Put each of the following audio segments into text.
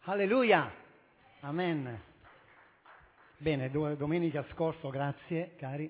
Alleluia! Amen. Bene, domenica scorsa, grazie cari,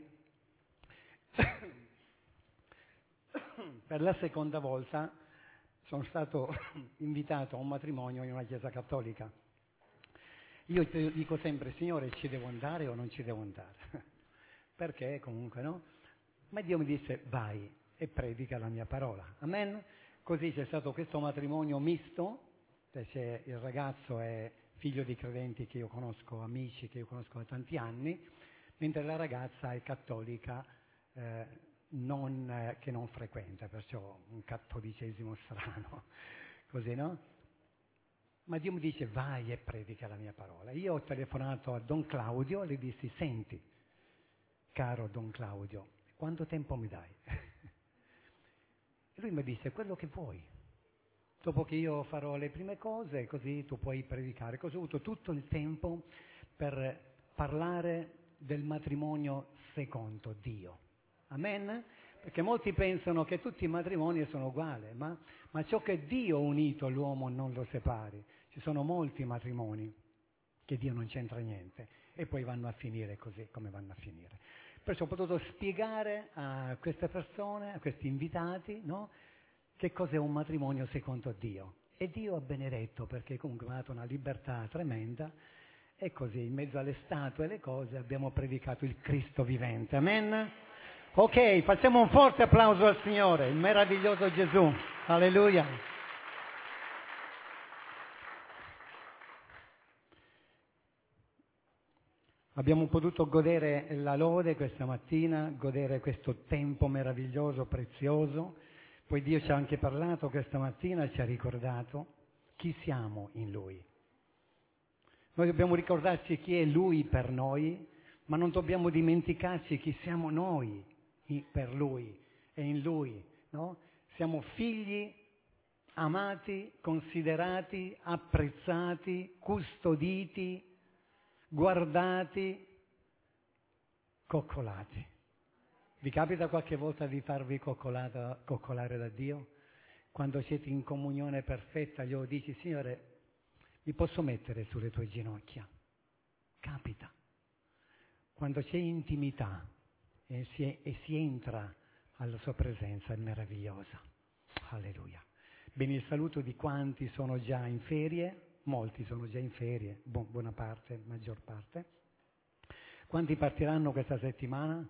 per la seconda volta sono stato invitato a un matrimonio in una chiesa cattolica. Io dico sempre, Signore, ci devo andare o non ci devo andare? Perché comunque no? Ma Dio mi disse, vai e predica la mia parola. Amen? Così c'è stato questo matrimonio misto, c'è il ragazzo è figlio di credenti che io conosco, amici che io conosco da tanti anni, mentre la ragazza è cattolica che non frequenta, perciò un cattolicesimo strano, così no? Ma Dio mi dice vai e predica la mia parola. Io ho telefonato a Don Claudio e gli dissi, senti, caro Don Claudio, quanto tempo mi dai? E lui mi disse, quello che vuoi. Dopo che io farò le prime cose, così tu puoi predicare. Così ho avuto tutto il tempo per parlare del matrimonio secondo Dio. Amen? Perché molti pensano che tutti i matrimoni sono uguali, ma ciò che Dio ha unito l'uomo non lo separi. Ci sono molti matrimoni che Dio non c'entra niente e poi vanno a finire così come vanno a finire. Perciò ho potuto spiegare a queste persone, a questi invitati, no? Che cos'è un matrimonio secondo Dio. E Dio ha benedetto perché comunque mi ha dato una libertà tremenda e così in mezzo alle statue e le cose abbiamo predicato il Cristo vivente. Amen? Ok, facciamo un forte applauso al Signore, il meraviglioso Gesù. Alleluia. Abbiamo potuto godere la lode questa mattina, godere questo tempo meraviglioso, prezioso. Poi Dio ci ha anche parlato questa mattina, ci ha ricordato chi siamo in Lui. Noi dobbiamo ricordarci chi è Lui per noi, ma non dobbiamo dimenticarci chi siamo noi per Lui e in Lui, no? Siamo figli amati, considerati, apprezzati, custoditi, guardati, coccolati. Vi capita qualche volta di farvi coccolare da Dio? Quando siete in comunione perfetta, glielo dici, Signore, mi posso mettere sulle tue ginocchia? Capita. Quando c'è intimità e si entra alla sua presenza, è meravigliosa. Alleluia. Bene, il saluto di quanti sono già in ferie, molti sono già in ferie, buona parte, maggior parte. Quanti partiranno questa settimana?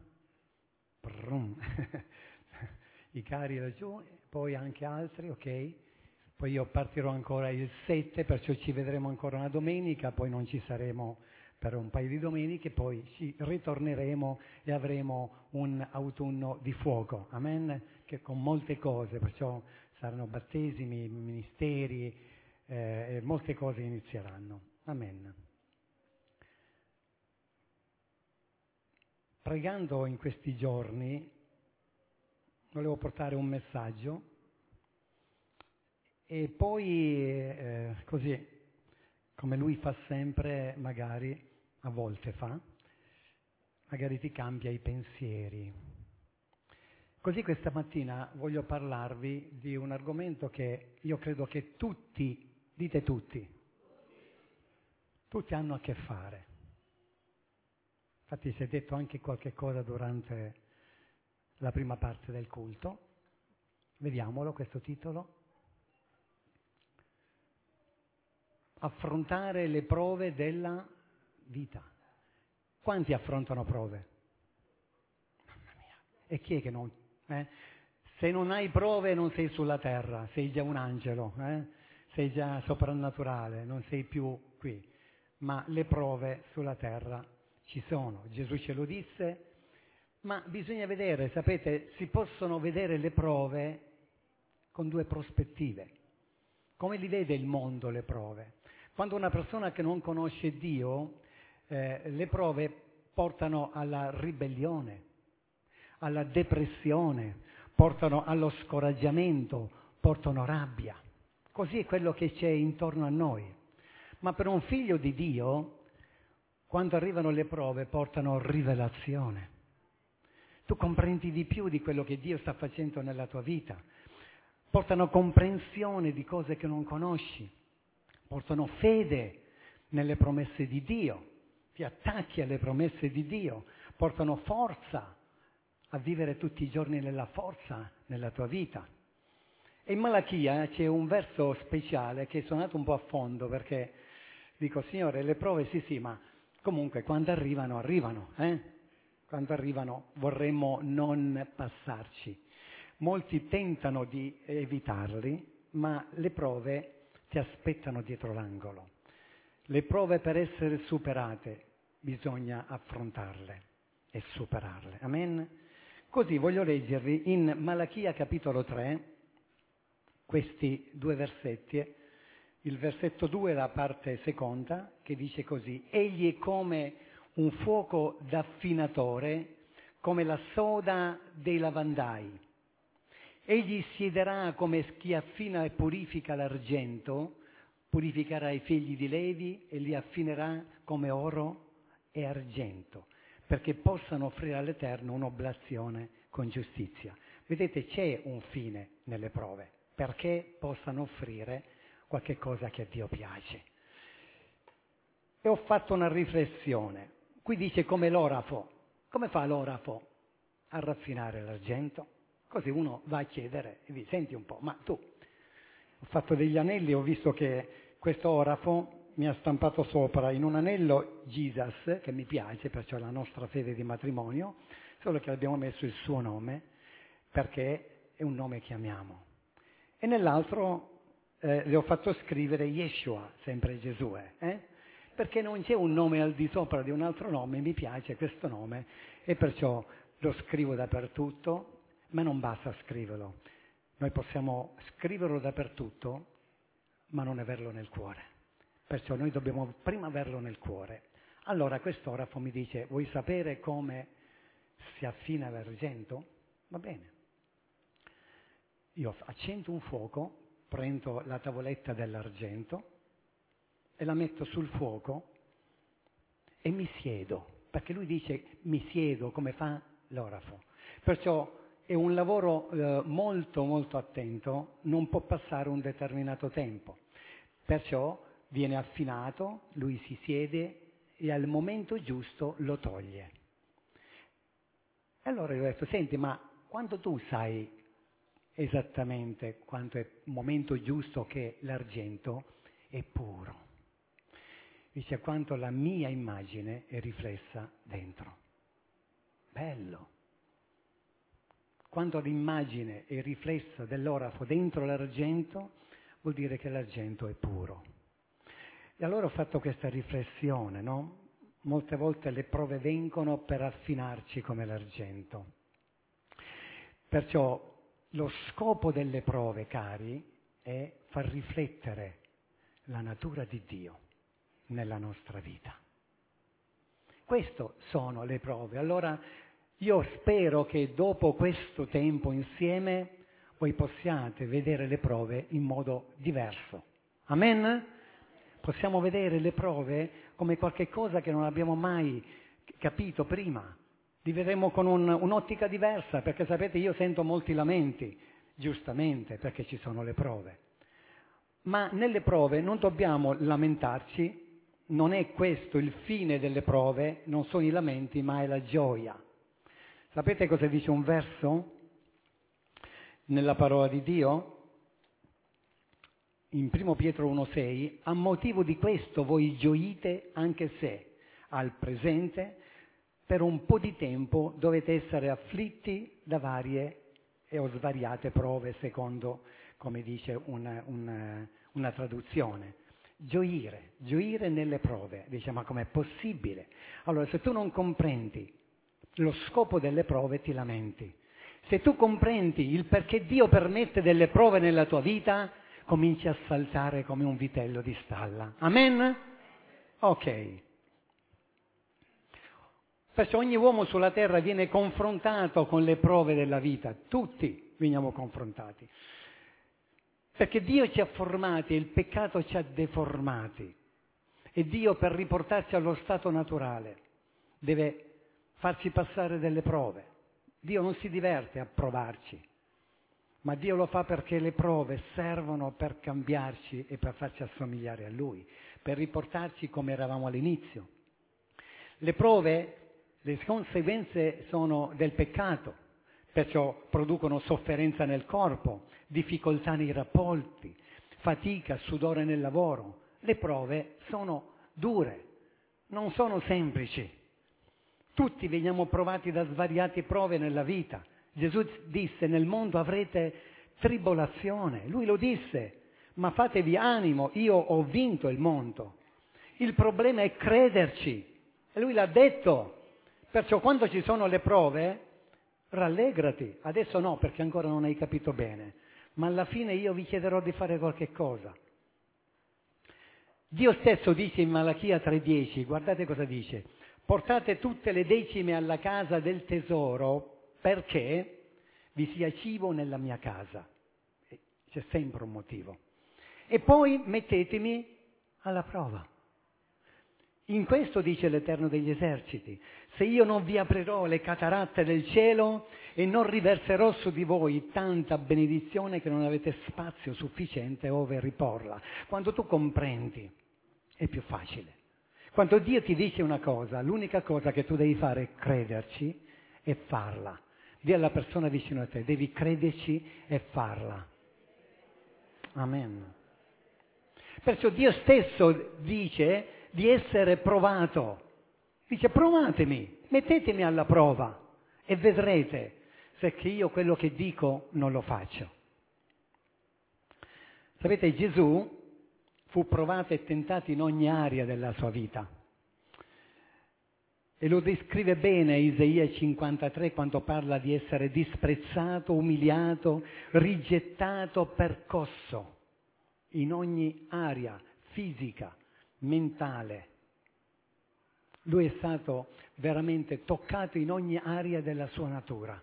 I cari laggiù, poi anche altri, ok? Poi io partirò ancora il 7, perciò ci vedremo ancora una domenica, poi non ci saremo per un paio di domeniche, poi ci ritorneremo e avremo un autunno di fuoco, amen? Che con molte cose, perciò saranno battesimi, ministeri, molte cose inizieranno, amen. Pregando in questi giorni volevo portare un messaggio e poi così come lui fa sempre, magari a volte fa, magari ti cambia i pensieri. Così questa mattina voglio parlarvi di un argomento che io credo che tutti, dite tutti hanno a che fare. Infatti si è detto anche qualche cosa durante la prima parte del culto. Vediamolo, questo titolo. Affrontare le prove della vita. Quanti affrontano prove? Mamma mia. E chi è che non... Se non hai prove non sei sulla terra, sei già un angelo, sei già soprannaturale, non sei più qui. Ma le prove sulla terra ci sono, Gesù ce lo disse, ma bisogna vedere, sapete, si possono vedere le prove con due prospettive. Come li vede il mondo le prove? Quando una persona che non conosce Dio, le prove portano alla ribellione, alla depressione, portano allo scoraggiamento, portano rabbia. Così è quello che c'è intorno a noi. Ma per un figlio di Dio, quando arrivano le prove, portano rivelazione. Tu comprendi di più di quello che Dio sta facendo nella tua vita. Portano comprensione di cose che non conosci. portano fede nelle promesse di Dio, ti attacchi alle promesse di Dio, portano forza a vivere tutti i giorni nella forza nella tua vita. E in Malachia c'è un verso speciale che è suonato un po' a fondo, perché dico, Signore, le prove sì, ma comunque quando arrivano, Quando arrivano vorremmo non passarci. Molti tentano di evitarli, ma le prove ti aspettano dietro l'angolo. Le prove, per essere superate bisogna affrontarle e superarle. Amen? Così voglio leggervi in Malachia capitolo 3 questi 2 versetti. Il versetto 2, la parte seconda, che dice così: egli è come un fuoco d'affinatore, come la soda dei lavandai. Egli siederà come chi affina e purifica l'argento, purificherà i figli di Levi e li affinerà come oro e argento, perché possano offrire all'Eterno un'oblazione con giustizia. Vedete, c'è un fine nelle prove, perché possano offrire qualche cosa che a Dio piace. E ho fatto una riflessione. Qui dice come l'orafo. Come fa l'orafo a raffinare l'argento? Così uno va a chiedere e dice, senti un po', ma tu, ho fatto degli anelli e ho visto che questo orafo mi ha stampato sopra in un anello Jesus, che mi piace, perciò è la nostra fede di matrimonio, solo che abbiamo messo il suo nome, perché è un nome che amiamo. E nell'altro le ho fatto scrivere Yeshua, sempre Gesù, perché non c'è un nome al di sopra di un altro nome, mi piace questo nome e perciò lo scrivo dappertutto, ma non basta scriverlo. Noi possiamo scriverlo dappertutto, ma non averlo nel cuore. Perciò noi dobbiamo prima averlo nel cuore. Allora quest'orafo mi dice, vuoi sapere come si affina l'argento? Va bene. Io accendo un fuoco, prendo la tavoletta dell'argento e la metto sul fuoco e mi siedo, perché lui dice mi siedo come fa l'orafo. Perciò è un lavoro molto molto attento, non può passare un determinato tempo. Perciò viene affinato, lui si siede e al momento giusto lo toglie. E allora io ho detto, senti, ma quando tu sai esattamente quanto è il momento giusto che l'argento è puro? Dice quanto la mia immagine è riflessa dentro. Bello! Quando l'immagine è riflessa dell'orafo dentro l'argento, vuol dire che l'argento è puro. E allora ho fatto questa riflessione, no? Molte volte le prove vengono per affinarci come l'argento. Perciò lo scopo delle prove, cari, è far riflettere la natura di Dio nella nostra vita. Queste sono le prove. Allora io spero che dopo questo tempo insieme voi possiate vedere le prove in modo diverso. Amen? Possiamo vedere le prove come qualche cosa che non abbiamo mai capito prima. Li vedremo con un'ottica diversa, perché sapete io sento molti lamenti, giustamente, perché ci sono le prove. Ma nelle prove non dobbiamo lamentarci, non è questo il fine delle prove, non sono i lamenti, ma è la gioia. Sapete cosa dice un verso nella parola di Dio? In 1 Pietro 1,6, a motivo di questo voi gioite anche se al presente per un po' di tempo dovete essere afflitti da varie o svariate prove, secondo come dice una traduzione. Gioire nelle prove. Dice, ma com'è possibile? Allora, se tu non comprendi lo scopo delle prove, ti lamenti. Se tu comprendi il perché Dio permette delle prove nella tua vita, cominci a saltare come un vitello di stalla. Amen? Ok. Perciò ogni uomo sulla terra viene confrontato con le prove della vita. Tutti veniamo confrontati. Perché Dio ci ha formati e il peccato ci ha deformati. E Dio, per riportarci allo stato naturale, deve farci passare delle prove. Dio non si diverte a provarci, ma Dio lo fa perché le prove servono per cambiarci e per farci assomigliare a Lui, per riportarci come eravamo all'inizio. Le prove, le conseguenze sono del peccato, perciò producono sofferenza nel corpo, difficoltà nei rapporti, fatica, sudore nel lavoro. Le prove sono dure, non sono semplici. Tutti veniamo provati da svariate prove nella vita. Gesù disse: nel mondo avrete tribolazione. Lui lo disse, ma fatevi animo, io ho vinto il mondo. Il problema è crederci. E lui l'ha detto. Perciò quando ci sono le prove, rallegrati. Adesso no, perché ancora non hai capito bene. Ma alla fine io vi chiederò di fare qualche cosa. Dio stesso dice in Malachia 3,10, guardate cosa dice: portate tutte le decime alla casa del tesoro perché vi sia cibo nella mia casa. C'è sempre un motivo. E poi mettetemi alla prova. In questo dice l'Eterno degli eserciti: se io non vi aprirò le cataratte del cielo e non riverserò su di voi tanta benedizione che non avete spazio sufficiente ove riporla. Quando tu comprendi è più facile. Quando Dio ti dice una cosa, l'unica cosa che tu devi fare è crederci e farla. Dì alla persona vicino a te: devi crederci e farla. Amen. Perciò Dio stesso dice di essere provato. Dice: provatemi, mettetemi alla prova e vedrete se che io quello che dico non lo faccio. Sapete, Gesù fu provato e tentato in ogni area della sua vita. E lo descrive bene Isaia 53 quando parla di essere disprezzato, umiliato, rigettato, percosso in ogni area fisica, mentale. Lui è stato veramente toccato in ogni area della sua natura.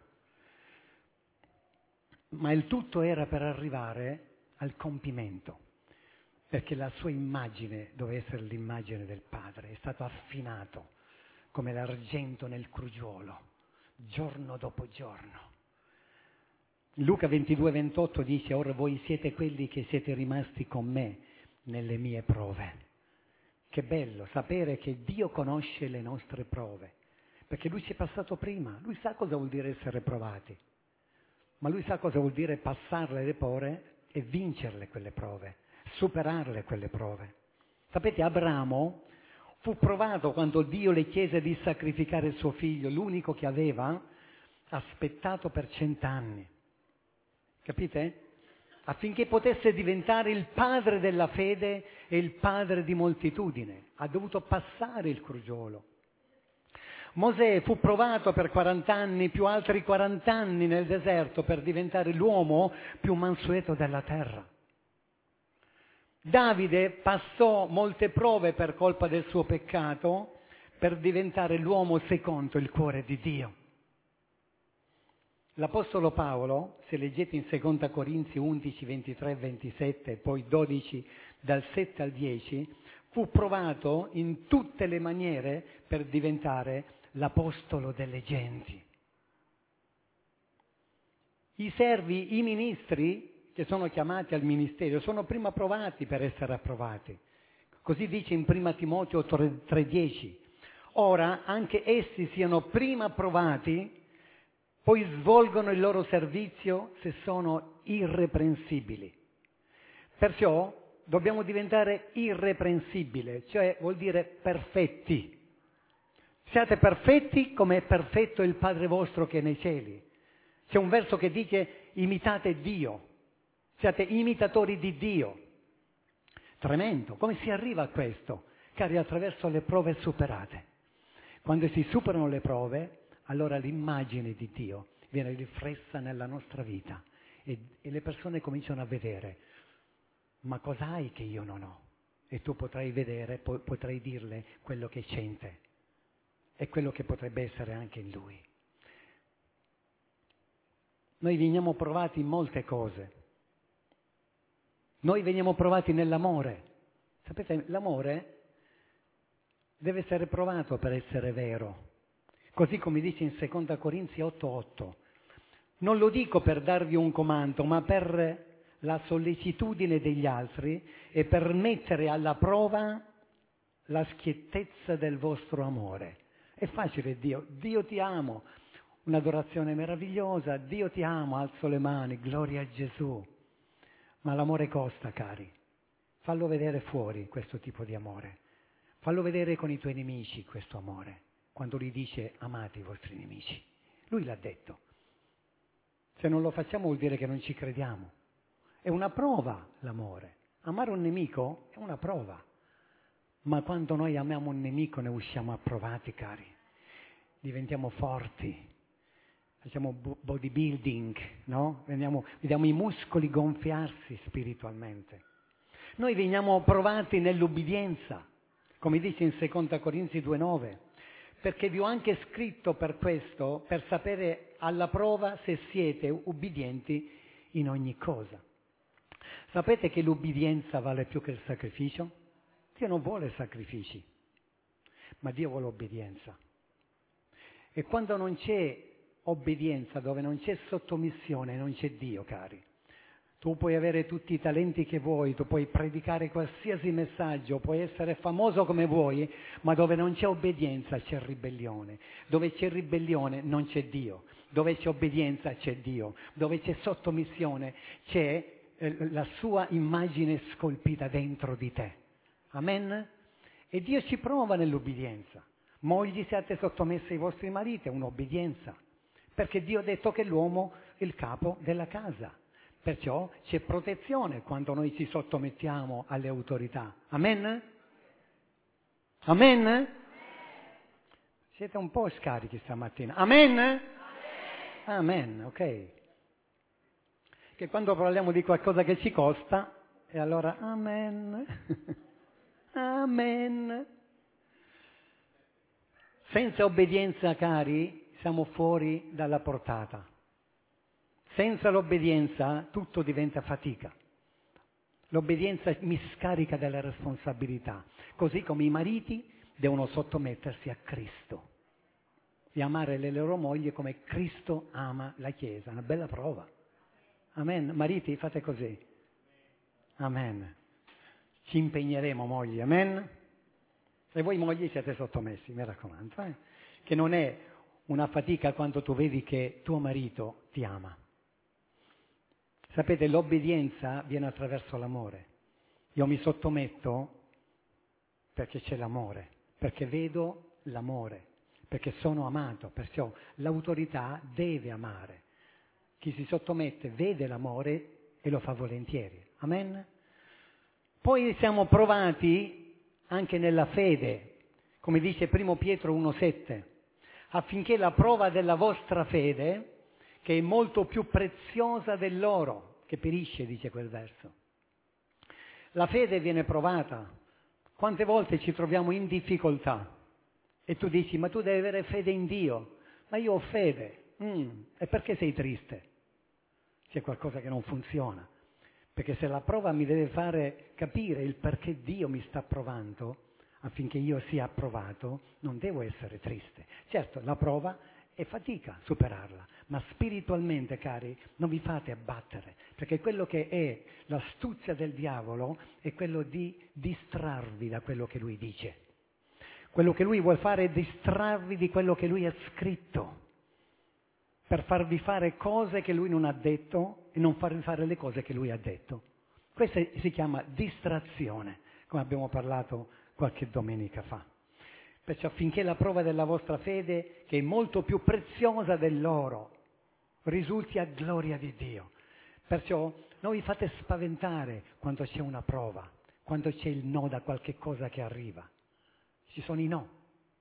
Ma il tutto era per arrivare al compimento, perché la sua immagine doveva essere l'immagine del Padre. È stato affinato come l'argento nel crugiolo, giorno dopo giorno. Luca 22,28 dice: ora voi siete quelli che siete rimasti con me nelle mie prove. Che bello sapere che Dio conosce le nostre prove, perché Lui ci è passato prima. Lui sa cosa vuol dire essere provati, ma Lui sa cosa vuol dire passarle le prove e vincerle quelle prove, superarle quelle prove. Sapete, Abramo fu provato quando Dio le chiese di sacrificare il suo figlio, l'unico che aveva, aspettato per 100 anni. Capite? Affinché potesse diventare il padre della fede e il padre di moltitudine. Ha dovuto passare il crogiolo. Mosè fu provato per 40 anni, più altri 40 anni nel deserto per diventare l'uomo più mansueto della terra. Davide passò molte prove per colpa del suo peccato per diventare l'uomo secondo il cuore di Dio. L'Apostolo Paolo, se leggete in 2 Corinzi 11, 23 e 27, e poi 12 dal 7 al 10, fu provato in tutte le maniere per diventare l'Apostolo delle genti. I servi, i ministri che sono chiamati al ministero sono prima provati per essere approvati. Così dice in 1 Timoteo 3,10. Ora anche essi siano prima provati, poi svolgono il loro servizio se sono irreprensibili. Perciò dobbiamo diventare irreprensibili, cioè vuol dire perfetti. Siate perfetti come è perfetto il Padre vostro che è nei cieli. C'è un verso che dice: imitate Dio, siate imitatori di Dio. Tremendo. Come si arriva a questo? Cari, attraverso le prove superate. Quando si superano le prove, allora l'immagine di Dio viene riflessa nella nostra vita e le persone cominciano a vedere: ma cos'hai che io non ho? E tu potrai vedere, potrai dirle quello che c'è in te e quello che potrebbe essere anche in lui. Noi veniamo provati in molte cose. Noi veniamo provati nell'amore. Sapete, l'amore deve essere provato per essere vero. Così come dice in 2 Corinzi 8,8. Non lo dico per darvi un comando, ma per la sollecitudine degli altri e per mettere alla prova la schiettezza del vostro amore. È facile Dio ti amo, un'adorazione meravigliosa, Dio ti amo, alzo le mani, gloria a Gesù. Ma l'amore costa, cari. Fallo vedere fuori questo tipo di amore. Fallo vedere con i tuoi nemici questo amore, quando lui dice amate i vostri nemici. Lui l'ha detto. Se non lo facciamo vuol dire che non ci crediamo. È una prova l'amore. Amare un nemico è una prova. Ma quando noi amiamo un nemico ne usciamo approvati, cari. Diventiamo forti. Facciamo bodybuilding, no? Vediamo i muscoli gonfiarsi spiritualmente. Noi veniamo provati nell'ubbidienza, come dice in 2 Corinzi 2,9, perché vi ho anche scritto per questo, per sapere alla prova se siete ubbidienti in ogni cosa. Sapete che l'ubbidienza vale più che il sacrificio? Dio non vuole sacrifici, ma Dio vuole obbedienza. E quando non c'è obbedienza, dove non c'è sottomissione, non c'è Dio, cari. Tu puoi avere tutti i talenti che vuoi, tu puoi predicare qualsiasi messaggio, puoi essere famoso come vuoi, ma dove non c'è obbedienza c'è ribellione. Dove c'è ribellione non c'è Dio. Dove c'è obbedienza c'è Dio. Dove c'è sottomissione c'è la sua immagine scolpita dentro di te. Amen? E Dio ci prova nell'obbedienza. Mogli, siate sottomessi ai vostri mariti, è un'obbedienza. Perché Dio ha detto che l'uomo è il capo della casa. Perciò c'è protezione quando noi ci sottomettiamo alle autorità. Amen? Amen? Siete un po' scarichi stamattina. Amen? Amen, ok. Che quando parliamo di qualcosa che ci costa, e allora amen. Amen. Senza obbedienza, cari, siamo fuori dalla portata. Senza l'obbedienza tutto diventa fatica. L'obbedienza mi scarica delle responsabilità, così come i mariti devono sottomettersi a Cristo e amare le loro mogli come Cristo ama la Chiesa. Una bella prova. Amen. Mariti, fate così. Amen. Ci impegneremo, mogli. Amen. E voi mogli siete sottomessi, mi raccomando. Che non è una fatica quando tu vedi che tuo marito ti ama. Sapete, l'obbedienza viene attraverso l'amore. Io mi sottometto perché c'è l'amore, perché vedo l'amore, perché sono amato, perciò l'autorità deve amare. Chi si sottomette vede l'amore e lo fa volentieri. Amen? Poi siamo provati anche nella fede, come dice 1 Pietro 1,7, affinché la prova della vostra fede, che è molto più preziosa dell'oro, che perisce, dice quel verso. La fede viene provata. Quante volte ci troviamo in difficoltà e tu dici, ma tu devi avere fede in Dio. Ma io ho fede. E perché sei triste? C'è qualcosa che non funziona. Perché se la prova mi deve fare capire il perché Dio mi sta provando, affinché io sia approvato, non devo essere triste. Certo, la prova è fatica superarla, ma spiritualmente, cari, non vi fate abbattere, perché quello che è l'astuzia del diavolo è quello di distrarvi da quello che lui dice. Quello che lui vuole fare è distrarvi di quello che lui ha scritto, per farvi fare cose che lui non ha detto e non farvi fare le cose che lui ha detto. Questa si chiama distrazione, come abbiamo parlato qualche domenica fa. Perciò affinché la prova della vostra fede, che è molto più preziosa dell'oro, risulti a gloria di Dio. Perciò non vi fate spaventare quando c'è una prova, quando c'è il no da qualche cosa che arriva. Ci sono i no.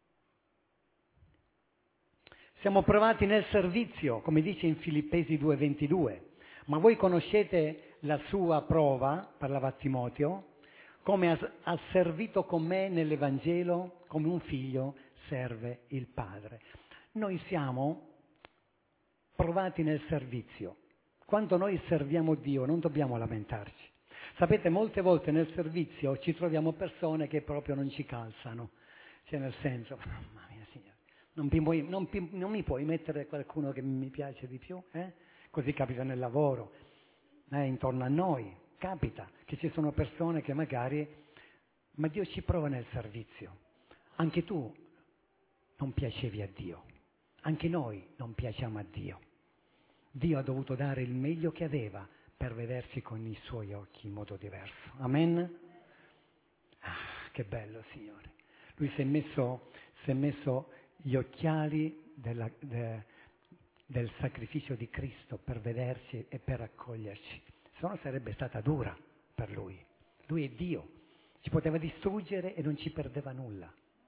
Siamo provati nel servizio, come dice in Filippesi 2,22. Ma voi conoscete la sua prova, parlava a Timoteo, come ha servito con me nell'Evangelo, come un figlio serve il padre. Noi siamo provati nel servizio. Quando noi serviamo Dio non dobbiamo lamentarci. Sapete, molte volte nel servizio ci troviamo persone che proprio non ci calzano. Cioè nel senso, mamma mia Signore, non mi puoi mettere qualcuno che mi piace di più? così capita nel lavoro, intorno a noi, capita che ci sono persone che magari, ma Dio ci prova nel servizio. Anche tu non piacevi a Dio, anche noi non piacciamo a Dio. Dio ha dovuto dare il meglio che aveva per vederci con i suoi occhi in modo diverso. Amen? Ah, che bello, Signore. Lui si è messo gli occhiali del sacrificio di Cristo per vederci e per accoglierci. Se no sarebbe stata dura per Lui. Lui è Dio. Ci poteva distruggere e non ci perdeva nulla.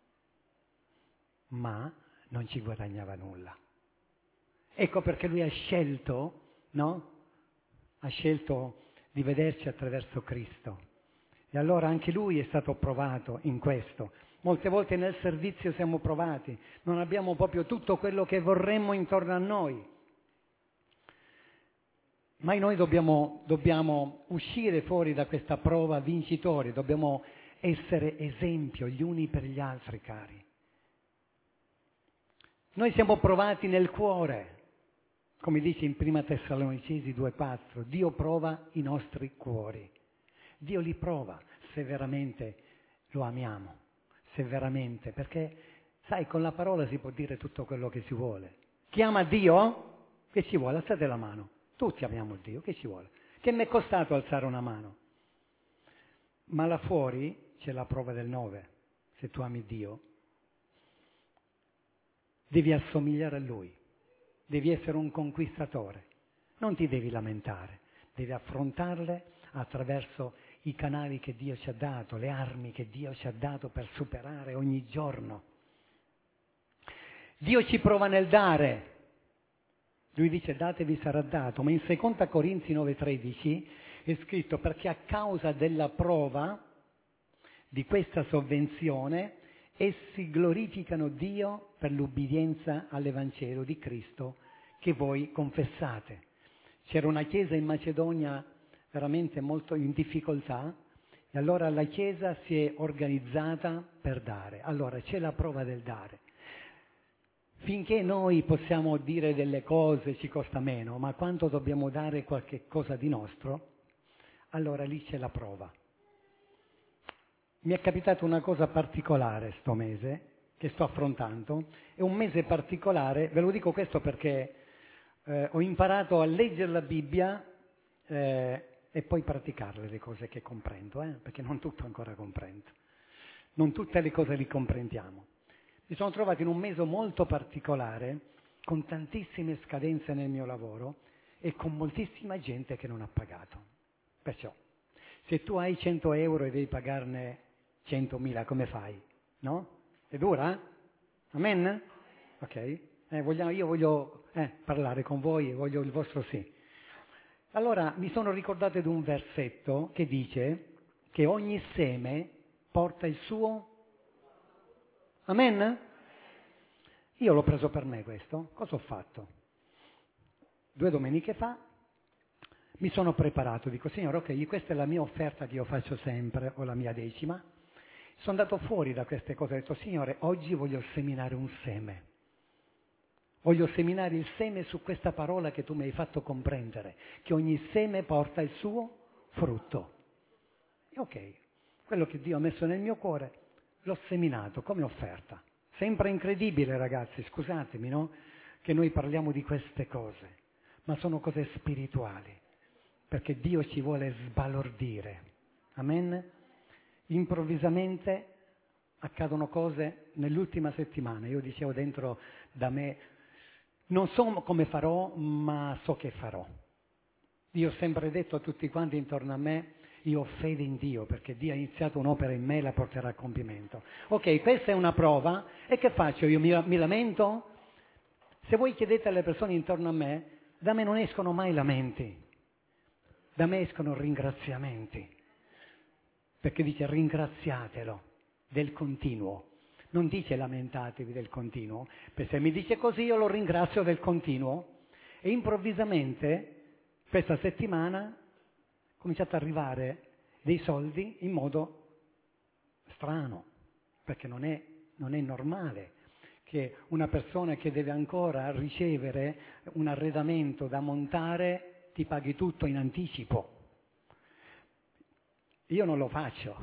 Ma non ci guadagnava nulla. Ecco perché Lui ha scelto, no? Ha scelto di vederci attraverso Cristo. E allora anche Lui è stato provato in questo. Molte volte nel servizio siamo provati, non abbiamo proprio tutto quello che vorremmo intorno a noi. Ma noi dobbiamo uscire fuori da questa prova vincitori, dobbiamo essere esempio gli uni per gli altri, cari. Noi siamo provati nel cuore, come dice in Prima Tessalonicesi 2,4, Dio prova i nostri cuori. Dio li prova se veramente lo amiamo, se veramente, perché sai, con la parola si può dire tutto quello che si vuole. Chi ama Dio? Che ci vuole? Alzate la mano. Tutti amiamo Dio, che ci vuole? Che mi è costato alzare una mano? Ma là fuori c'è la prova del 9. Se tu ami Dio, devi assomigliare a Lui, devi essere un conquistatore, non ti devi lamentare, devi affrontarle attraverso i canali che Dio ci ha dato, le armi che Dio ci ha dato per superare ogni giorno. Dio ci prova nel dare. Lui dice datevi sarà dato, ma in 2 Corinzi 9,13 è scritto perché a causa della prova di questa sovvenzione essi glorificano Dio per l'ubbidienza all'Evangelo di Cristo che voi confessate. C'era una chiesa in Macedonia veramente molto in difficoltà e allora la chiesa si è organizzata per dare. Allora c'è la prova del dare. Finché noi possiamo dire delle cose ci costa meno, ma quando dobbiamo dare qualche cosa di nostro, allora lì c'è la prova. Mi è capitata una cosa particolare sto mese, che sto affrontando, è un mese particolare, ve lo dico questo perché ho imparato a leggere la Bibbia e poi praticarle le cose che comprendo, perché non tutto ancora comprendo, non tutte le cose le comprendiamo. Mi sono trovato in un mese molto particolare, con tantissime scadenze nel mio lavoro e con moltissima gente che non ha pagato. Perciò, se tu hai 100 euro e devi pagarne 100.000, come fai? No? È dura? Amen? Ok? Io voglio parlare con voi, voglio il vostro sì. Allora, mi sono ricordato di un versetto che dice che ogni seme porta il suo... Amen? Io l'ho preso per me questo. Cosa ho fatto? 2 domeniche fa mi sono preparato, dico Signore, ok, questa è la mia offerta che io faccio sempre, o la mia decima. Sono andato fuori da queste cose, ho detto Signore, oggi voglio seminare un seme. Voglio seminare il seme su questa parola che tu mi hai fatto comprendere, che ogni seme porta il suo frutto. E ok, quello che Dio ha messo nel mio cuore l'ho seminato come offerta. Sembra incredibile, ragazzi, scusatemi, no? Che noi parliamo di queste cose, ma sono cose spirituali, perché Dio ci vuole sbalordire. Amen? Improvvisamente accadono cose nell'ultima settimana. Io dicevo dentro da me, non so come farò, ma so che farò. Io ho sempre detto a tutti quanti intorno a me, io ho fede in Dio, perché Dio ha iniziato un'opera in me e la porterà a compimento. Ok, questa è una prova, e che faccio? Io mi lamento? Se voi chiedete alle persone intorno a me, da me non escono mai lamenti, da me escono ringraziamenti, perché dice ringraziatelo del continuo, non dice lamentatevi del continuo, perché se mi dice così io lo ringrazio del continuo, e improvvisamente questa settimana cominciato ad arrivare dei soldi in modo strano, perché non è normale che una persona che deve ancora ricevere un arredamento da montare ti paghi tutto in anticipo. Io non lo faccio.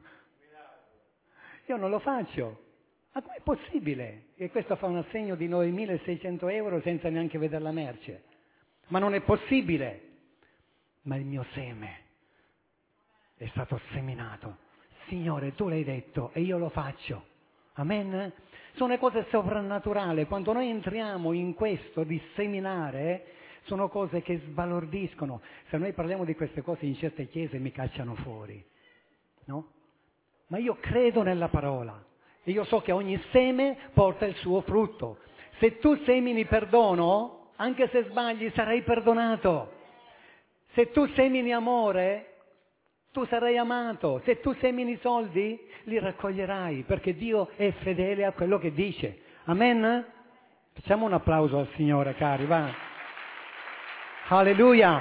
Io non lo faccio. Ma com'è possibile? E questo fa un assegno di 9.600 euro senza neanche vedere la merce. Ma non è possibile. Ma il mio seme è stato seminato. Signore, tu l'hai detto e io lo faccio. Amen? Sono cose soprannaturali. Quando noi entriamo in questo di seminare, sono cose che sbalordiscono. Se noi parliamo di queste cose in certe chiese mi cacciano fuori. No? Ma io credo nella parola. E io so che ogni seme porta il suo frutto. Se tu semini perdono, anche se sbagli sarai perdonato. Se tu semini amore, tu sarai amato. Se tu semini soldi, li raccoglierai, perché Dio è fedele a quello che dice. Amen? Facciamo un applauso al Signore, cari, va. Alleluia.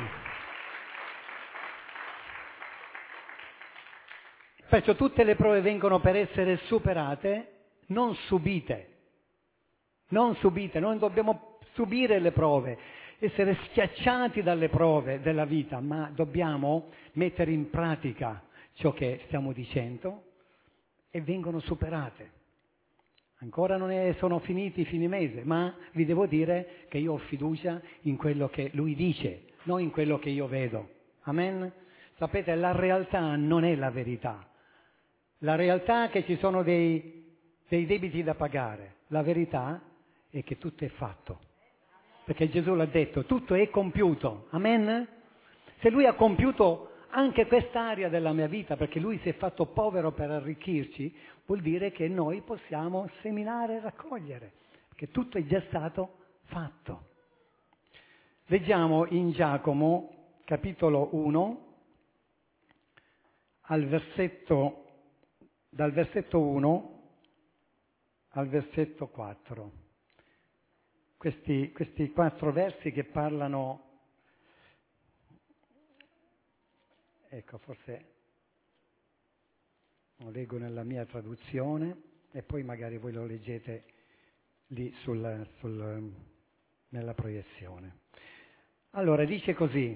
Perciò tutte le prove vengono per essere superate, non subite. Non subite, non dobbiamo subire le prove, essere schiacciati dalle prove della vita, ma dobbiamo mettere in pratica ciò che stiamo dicendo e vengono superate. Ancora non sono finiti i fine mese, ma vi devo dire che io ho fiducia in quello che Lui dice, non in quello che io vedo. Amen? Sapete, la realtà non è la verità. La realtà è che ci sono dei debiti da pagare. La verità è che tutto è fatto. Perché Gesù l'ha detto, tutto è compiuto. Amen? Se Lui ha compiuto anche quest'area della mia vita, perché Lui si è fatto povero per arricchirci, vuol dire che noi possiamo seminare e raccogliere, perché tutto è già stato fatto. Leggiamo in Giacomo, capitolo 1, dal versetto 1 al versetto 4. Questi 4 versi che parlano, ecco, forse lo leggo nella mia traduzione e poi magari voi lo leggete lì nella proiezione. Allora, dice così: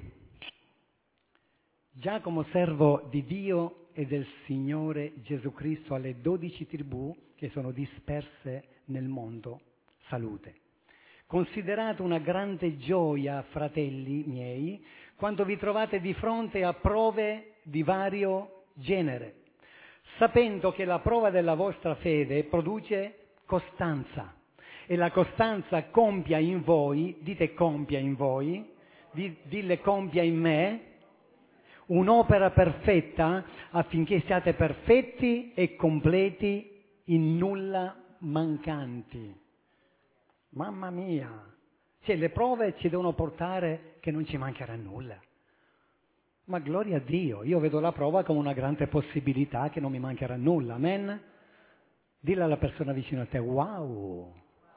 Giacomo, servo di Dio e del Signore Gesù Cristo, alle 12 tribù che sono disperse nel mondo, salute. Considerate una grande gioia, fratelli miei, quando vi trovate di fronte a prove di vario genere, sapendo che la prova della vostra fede produce costanza, e la costanza compia in voi, dite compia in voi, dille compia in me, un'opera perfetta affinché siate perfetti e completi, in nulla mancanti. Mamma mia! Cioè, le prove ci devono portare che non ci mancherà nulla. Ma gloria a Dio, io vedo la prova come una grande possibilità che non mi mancherà nulla, amen? Dilla alla persona vicino a te, wow!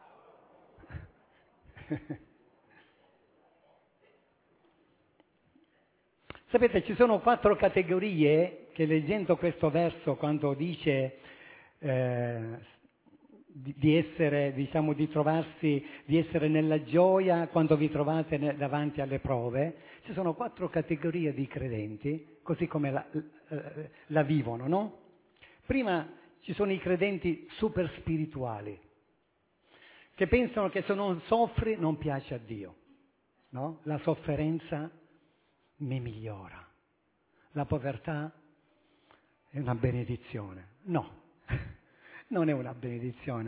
Sapete, ci sono 4 categorie che, leggendo questo verso, quando dice di essere, diciamo, di trovarsi, di essere nella gioia quando vi trovate davanti alle prove, ci sono 4 categorie di credenti, così come la vivono, no? Prima ci sono i credenti super spirituali, che pensano che se non soffri non piace a Dio, no? La sofferenza mi migliora, la povertà è una benedizione. No, non è una benedizione.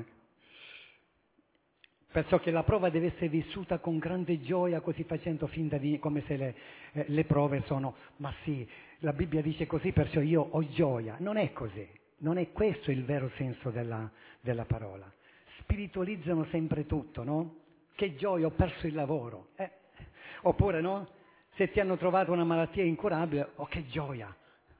Perciò che la prova deve essere vissuta con grande gioia, così facendo finta di come se le prove sono, ma sì, la Bibbia dice così, perciò io ho gioia. Non è così, non è questo il vero senso della parola. Spiritualizzano sempre tutto, no? Che gioia, ho perso il lavoro. Oppure, no? Se ti hanno trovato una malattia incurabile, oh che gioia!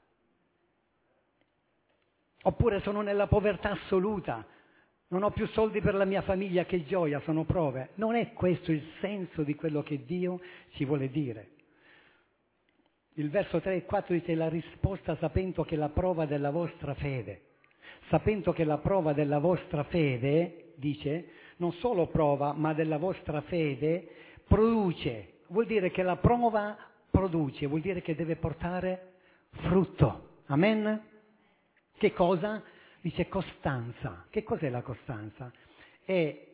Oppure sono nella povertà assoluta, non ho più soldi per la mia famiglia, che gioia, sono prove. Non è questo il senso di quello che Dio ci vuole dire. Il verso 3 e 4 dice la risposta sapendo che la prova della vostra fede, sapendo che la prova della vostra fede, dice, non solo prova, ma della vostra fede produce. Vuol dire che la prova produce, vuol dire che deve portare frutto. Amen? Che cosa? Dice costanza. Che cos'è la costanza? È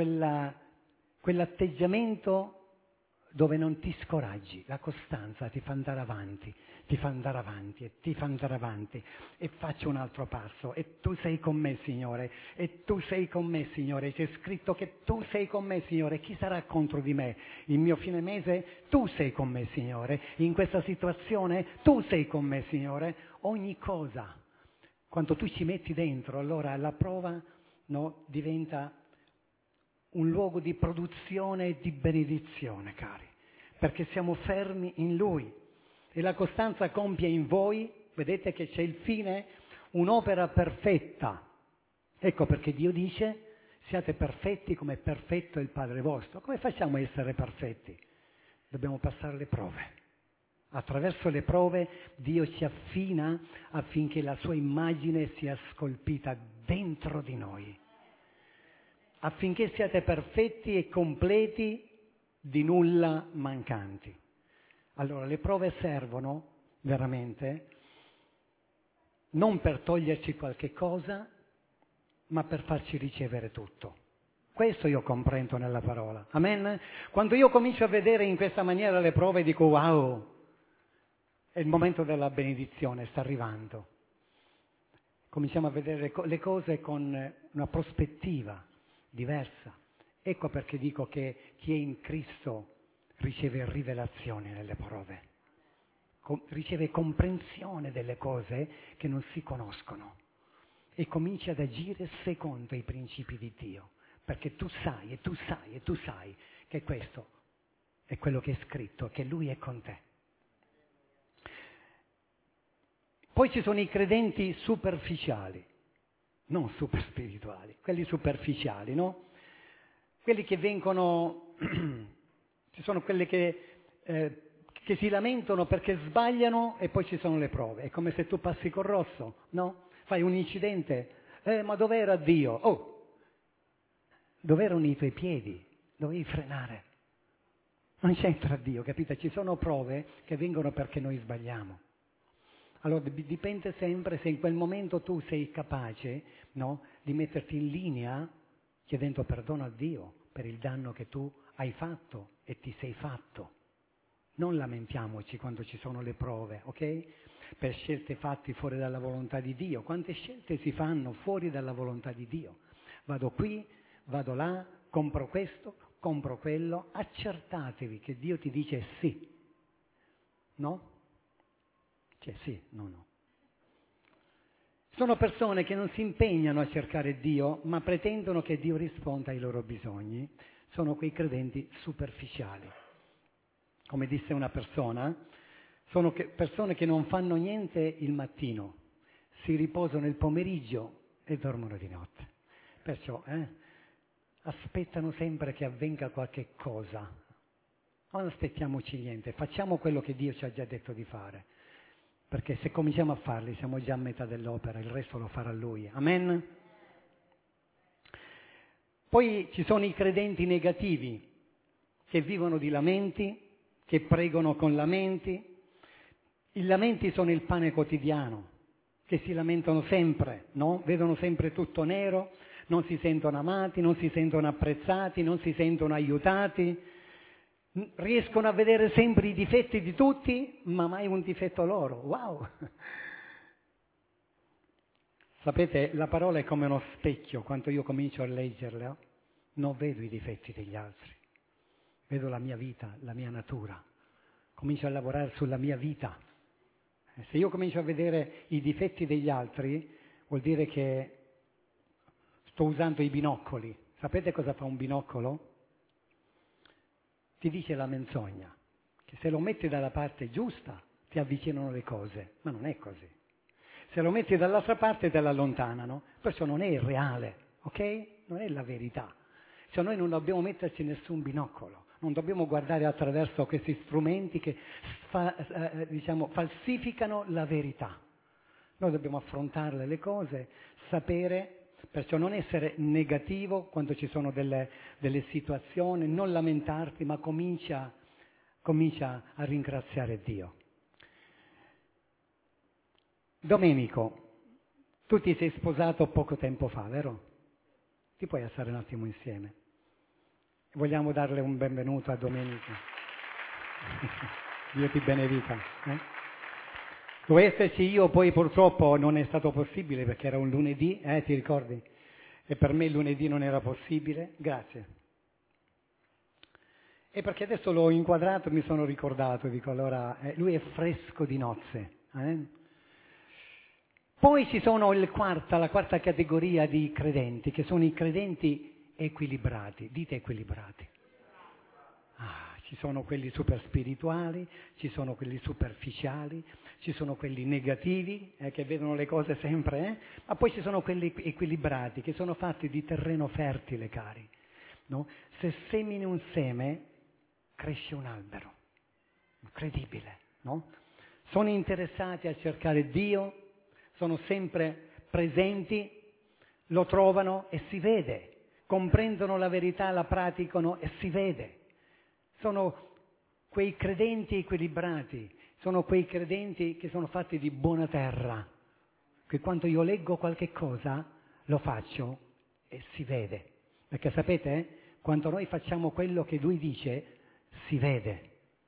quell'atteggiamento dove non ti scoraggi. La costanza ti fa andare avanti, ti fa andare avanti e ti fa andare avanti. E faccio un altro passo. E tu sei con me, Signore. E tu sei con me, Signore. C'è scritto che tu sei con me, Signore. Chi sarà contro di me? Il mio fine mese? Tu sei con me, Signore. In questa situazione? Tu sei con me, Signore. Ogni cosa. Quando tu ci metti dentro, allora la prova, no, diventa un luogo di produzione e di benedizione, cari, perché siamo fermi in Lui e la costanza compie in voi, vedete che c'è il fine, un'opera perfetta. Ecco perché Dio dice: siate perfetti come è perfetto il Padre vostro. Come facciamo a essere perfetti? Dobbiamo passare le prove. Attraverso le prove Dio ci affina affinché la sua immagine sia scolpita dentro di noi, affinché siate perfetti e completi, di nulla mancanti. Allora, le prove servono veramente non per toglierci qualche cosa, ma per farci ricevere tutto. Questo io comprendo nella parola. Amen? Quando io comincio a vedere in questa maniera le prove, dico: wow, è il momento della benedizione, sta arrivando. Cominciamo a vedere le cose con una prospettiva diversa. Ecco perché dico che chi è in Cristo riceve rivelazione nelle prove, riceve comprensione delle cose che non si conoscono e comincia ad agire secondo i principi di Dio, perché tu sai e tu sai e tu sai che questo è quello che è scritto, che Lui è con te. Poi ci sono i credenti superficiali, non super spirituali, quelli superficiali, no? Quelli che vengono, ci sono quelli che si lamentano perché sbagliano e poi ci sono le prove. È come se tu passi col rosso, no? Fai un incidente, ma dov'era Dio? Oh, dov'erano i tuoi piedi? Dovevi frenare. Non c'entra Dio, capite? Ci sono prove che vengono perché noi sbagliamo. Allora dipende sempre se in quel momento tu sei capace, no, di metterti in linea chiedendo perdono a Dio per il danno che tu hai fatto e ti sei fatto. Non lamentiamoci quando ci sono le prove, ok? Per scelte fatte fuori dalla volontà di Dio. Quante scelte si fanno fuori dalla volontà di Dio? Vado qui, vado là, compro questo, compro quello. Accertatevi che Dio ti dice sì. No? Cioè sì, no. Sono persone che non si impegnano a cercare Dio, ma pretendono che Dio risponda ai loro bisogni. Sono quei credenti superficiali. Come disse una persona, sono persone che non fanno niente il mattino, si riposano il pomeriggio e dormono di notte. Perciò aspettano sempre che avvenga qualche cosa. Non aspettiamoci niente, facciamo quello che Dio ci ha già detto di fare. Perché se cominciamo a farli siamo già a metà dell'opera, il resto lo farà Lui. Amen? Poi ci sono i credenti negativi, che vivono di lamenti, che pregano con lamenti. I lamenti sono il pane quotidiano, che si lamentano sempre, no? Vedono sempre tutto nero, non si sentono amati, non si sentono apprezzati, non si sentono aiutati. Riescono a vedere sempre i difetti di tutti, ma mai un difetto loro. Wow! Sapete, la parola è come uno specchio, quando io comincio a leggerla, non vedo i difetti degli altri, vedo la mia vita, la mia natura, comincio a lavorare sulla mia vita. Se io comincio a vedere i difetti degli altri, vuol dire che sto usando i binocoli. Sapete cosa fa un binocolo? Ti dice la menzogna, che se lo metti dalla parte giusta ti avvicinano le cose, ma non è così. Se lo metti dall'altra parte te l'allontanano, perciò non è il reale, ok? Non è la verità. Cioè noi non dobbiamo metterci nessun binocolo, non dobbiamo guardare attraverso questi strumenti che falsificano la verità. Noi dobbiamo affrontare le cose, sapere Perciò non essere negativo quando ci sono delle situazioni, non lamentarti, ma comincia a ringraziare Dio. Domenico, tu ti sei sposato poco tempo fa, vero? Ti puoi alzare un attimo insieme? Vogliamo darle un benvenuto a Domenico. Dio ti benedica. Dovevo esserci io, poi purtroppo non è stato possibile perché era un lunedì, ti ricordi? E per me il lunedì non era possibile. Grazie. E perché adesso l'ho inquadrato, mi sono ricordato, dico allora, lui è fresco di nozze. Poi ci sono la quarta categoria di credenti, che sono i credenti equilibrati. Dite equilibrati. Ci sono quelli super spirituali, ci sono quelli superficiali, ci sono quelli negativi, che vedono le cose sempre, ma poi ci sono quelli equilibrati, che sono fatti di terreno fertile, cari. No? Se semini un seme, cresce un albero. Incredibile, no? Sono interessati a cercare Dio, sono sempre presenti, lo trovano e si vede, comprendono la verità, la praticano e si vede. Sono quei credenti equilibrati, sono quei credenti che sono fatti di buona terra, che quando io leggo qualche cosa lo faccio e si vede. Perché sapete, quando noi facciamo quello che lui dice, si vede.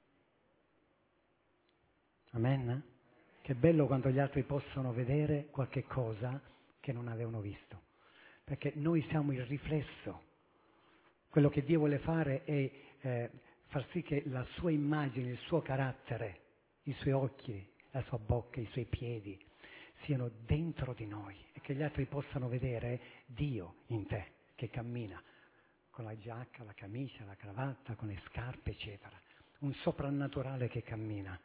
Amen? Che bello quando gli altri possono vedere qualche cosa che non avevano visto. Perché noi siamo il riflesso. Quello che Dio vuole fare è far sì che la sua immagine, il suo carattere, i suoi occhi, la sua bocca, i suoi piedi siano dentro di noi e che gli altri possano vedere Dio in te che cammina con la giacca, la camicia, la cravatta, con le scarpe, eccetera. Un soprannaturale che cammina.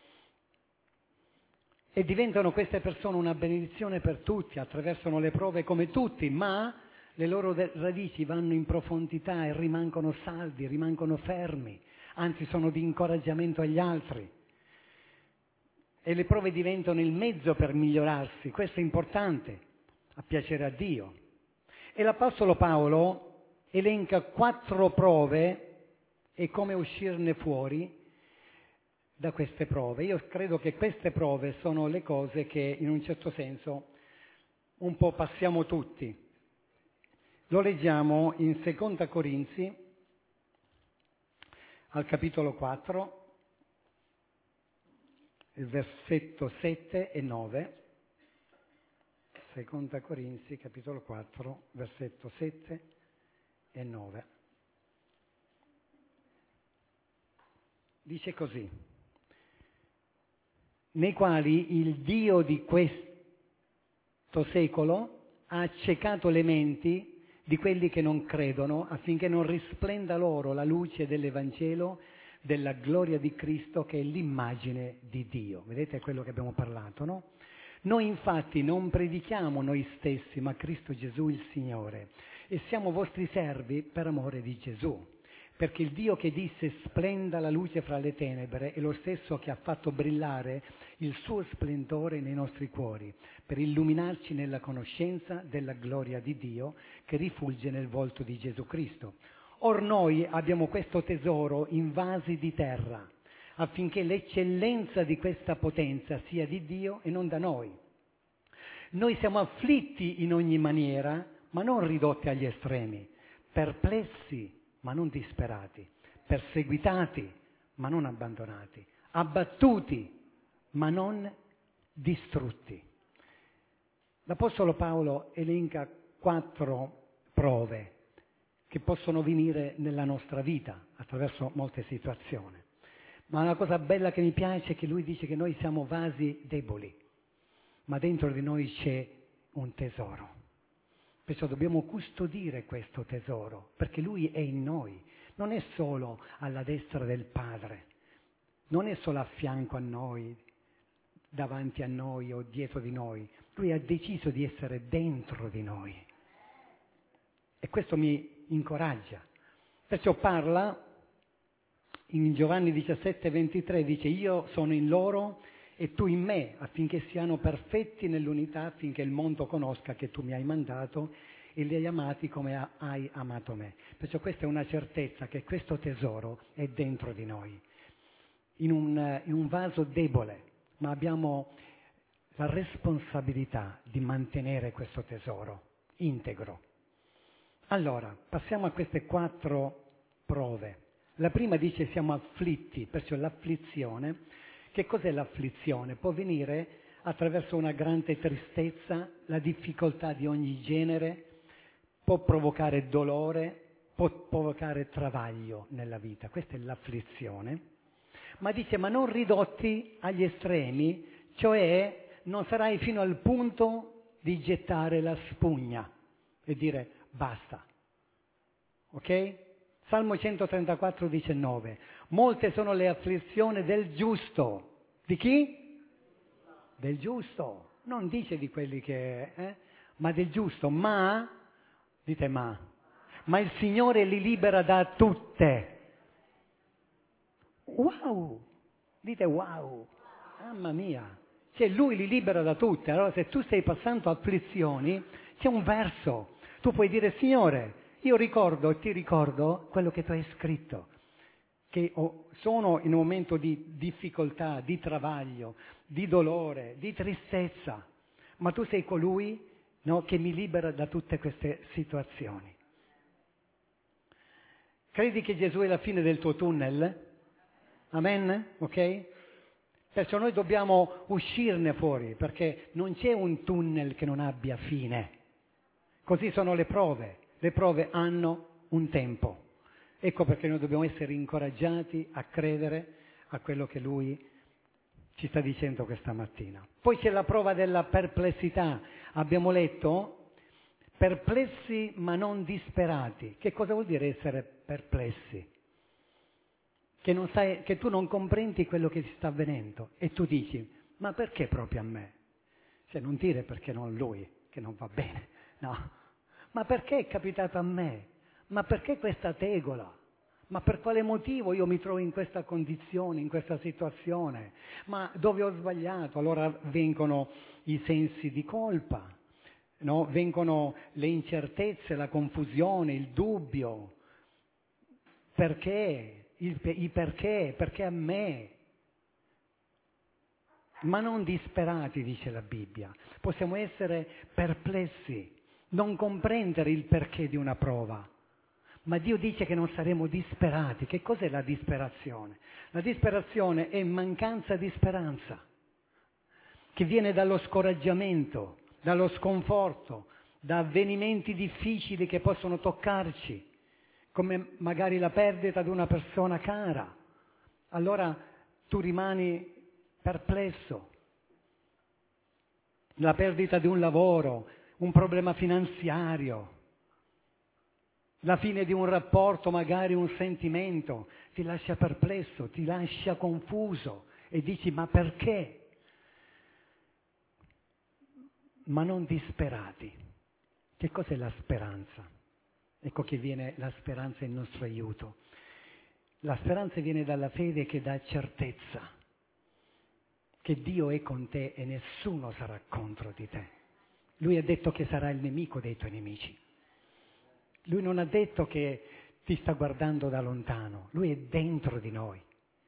E diventano queste persone una benedizione per tutti, attraversano le prove come tutti, ma le loro radici vanno in profondità e rimangono saldi, rimangono fermi, anzi sono di incoraggiamento agli altri. E le prove diventano il mezzo per migliorarsi, questo è importante, a piacere a Dio. E l'Apostolo Paolo elenca 4 prove e come uscirne fuori da queste prove. Io credo che queste prove sono le cose che in un certo senso un po' passiamo tutti. Lo leggiamo in 2 Corinzi, al capitolo 4, il versetto 7 e 9. 2 Corinzi, capitolo 4, versetto 7 e 9. Dice così: nei quali il Dio di questo secolo ha accecato le menti di quelli che non credono, affinché non risplenda loro la luce dell'Evangelo della gloria di Cristo, che è l'immagine di Dio. Vedete quello che abbiamo parlato, no? Noi infatti non predichiamo noi stessi, ma Cristo Gesù il Signore, e siamo vostri servi per amore di Gesù. Perché il Dio che disse splenda la luce fra le tenebre è lo stesso che ha fatto brillare il suo splendore nei nostri cuori, per illuminarci nella conoscenza della gloria di Dio che rifulge nel volto di Gesù Cristo. Or noi abbiamo questo tesoro in vasi di terra, affinché l'eccellenza di questa potenza sia di Dio e non da noi. Noi siamo afflitti in ogni maniera, ma non ridotti agli estremi, perplessi, ma non disperati, perseguitati, ma non abbandonati, abbattuti, ma non distrutti. L'Apostolo Paolo elenca 4 prove che possono venire nella nostra vita attraverso molte situazioni. Ma la cosa bella che mi piace è che lui dice che noi siamo vasi deboli, ma dentro di noi c'è un tesoro. Perciò dobbiamo custodire questo tesoro, perché Lui è in noi, non è solo alla destra del Padre, non è solo a fianco a noi, davanti a noi o dietro di noi. Lui ha deciso di essere dentro di noi. E questo mi incoraggia. Perciò parla in Giovanni 17,23, dice: io sono in loro e tu in me, affinché siano perfetti nell'unità, affinché il mondo conosca che tu mi hai mandato e li hai amati come hai amato me. Perciò questa è una certezza che questo tesoro è dentro di noi, in un vaso debole, ma abbiamo la responsabilità di mantenere questo tesoro integro. Allora, passiamo a queste 4 prove. La prima dice siamo afflitti, perciò l'afflizione. Che cos'è l'afflizione? Può venire attraverso una grande tristezza, la difficoltà di ogni genere, può provocare dolore, può provocare travaglio nella vita. Questa è l'afflizione. Ma dice, ma non ridotti agli estremi, cioè non sarai fino al punto di gettare la spugna e dire basta. Ok? Salmo 134, 19. Molte sono le afflizioni del giusto. Di chi? Del giusto. Non dice di quelli ma del giusto. Ma, dite ma il Signore li libera da tutte. Wow! Dite wow! Mamma mia! Cioè Lui li libera da tutte. Allora se tu stai passando afflizioni, c'è un verso. Tu puoi dire, Signore, io ti ricordo quello che tu hai scritto, che sono in un momento di difficoltà, di travaglio, di dolore, di tristezza, ma tu sei colui, no, che mi libera da tutte queste situazioni. Credi che Gesù è la fine del tuo tunnel? Amen? Ok? Perciò noi dobbiamo uscirne fuori, perché non c'è un tunnel che non abbia fine. Così sono le prove. Le prove hanno un tempo. Ecco perché noi dobbiamo essere incoraggiati a credere a quello che Lui ci sta dicendo questa mattina. Poi c'è la prova della perplessità. Abbiamo letto, perplessi ma non disperati. Che cosa vuol dire essere perplessi? Che tu non comprendi quello che ti sta avvenendo e tu dici, ma perché proprio a me? Cioè non dire perché non lui, che non va bene, no. Ma perché è capitato a me? Ma perché questa tegola? Ma per quale motivo io mi trovo in questa condizione, in questa situazione? Ma dove ho sbagliato? Allora vengono i sensi di colpa, no? Vengono le incertezze, la confusione, il dubbio. Perché? I perché a me? Ma non disperati, dice la Bibbia. Possiamo essere perplessi, non comprendere il perché di una prova. Ma Dio dice che non saremo disperati. Che cos'è la disperazione? La disperazione è mancanza di speranza, che viene dallo scoraggiamento, dallo sconforto, da avvenimenti difficili che possono toccarci, come magari la perdita di una persona cara. Allora tu rimani perplesso. La perdita di un lavoro, un problema finanziario, la fine di un rapporto, magari un sentimento, ti lascia perplesso, ti lascia confuso e dici ma perché? Ma non disperati. Che cos'è la speranza? Ecco che viene la speranza in nostro aiuto. La speranza viene dalla fede che dà certezza che Dio è con te e nessuno sarà contro di te. Lui ha detto che sarà il nemico dei tuoi nemici. Lui non ha detto che ti sta guardando da lontano, Lui è dentro di noi.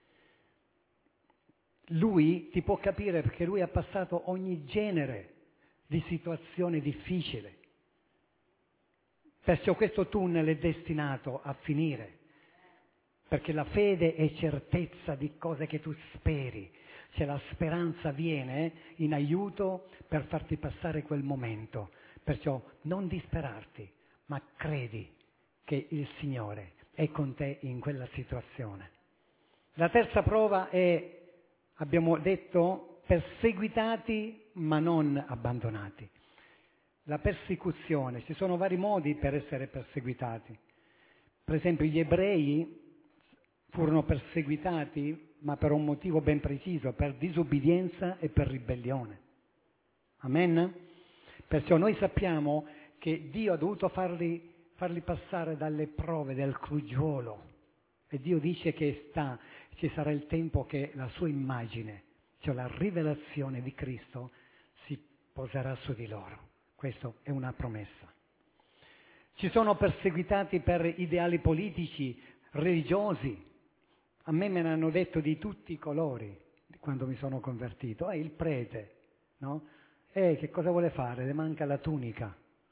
Lui ti può capire perché Lui ha passato ogni genere di situazione difficile. Perciò questo tunnel è destinato a finire, perché la fede è certezza di cose che tu speri. Cioè la speranza viene in aiuto per farti passare quel momento. Perciò non disperarti, ma credi che il Signore è con te in quella situazione. La terza prova è, abbiamo detto, perseguitati ma non abbandonati. La persecuzione, ci sono vari modi per essere perseguitati. Per esempio gli ebrei furono perseguitati ma per un motivo ben preciso, per disubbidienza e per ribellione. Amen? Perciò noi sappiamo che Dio ha dovuto farli passare dalle prove del crogiolo e Dio dice che ci sarà il tempo che la sua immagine cioè la rivelazione di Cristo si poserà su di loro. Questa è una promessa. Ci sono perseguitati per ideali politici, religiosi. A me ne hanno detto di tutti i colori quando mi sono convertito. Il prete, no? Che cosa vuole fare? Le manca la tunica.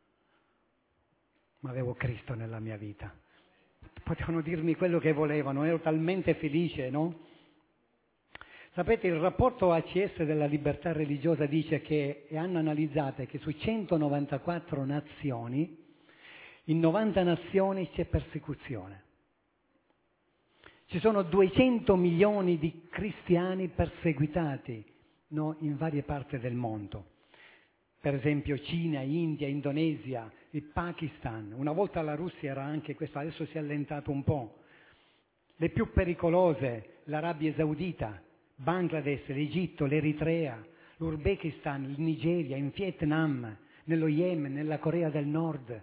Ma avevo Cristo nella mia vita. Potevano dirmi quello che volevano, ero talmente felice, no? Sapete, il rapporto ACS della libertà religiosa dice che, e hanno analizzato che su 194 nazioni, in 90 nazioni c'è persecuzione. Ci sono 200 milioni di cristiani perseguitati, no, in varie parti del mondo. Per esempio Cina, India, Indonesia, il Pakistan. Una volta la Russia era anche questo, adesso si è allentato un po'. Le più pericolose, l'Arabia Saudita, Bangladesh, l'Egitto, l'Eritrea, l'Uzbekistan, il Nigeria, in Vietnam, nello Yemen, nella Corea del Nord.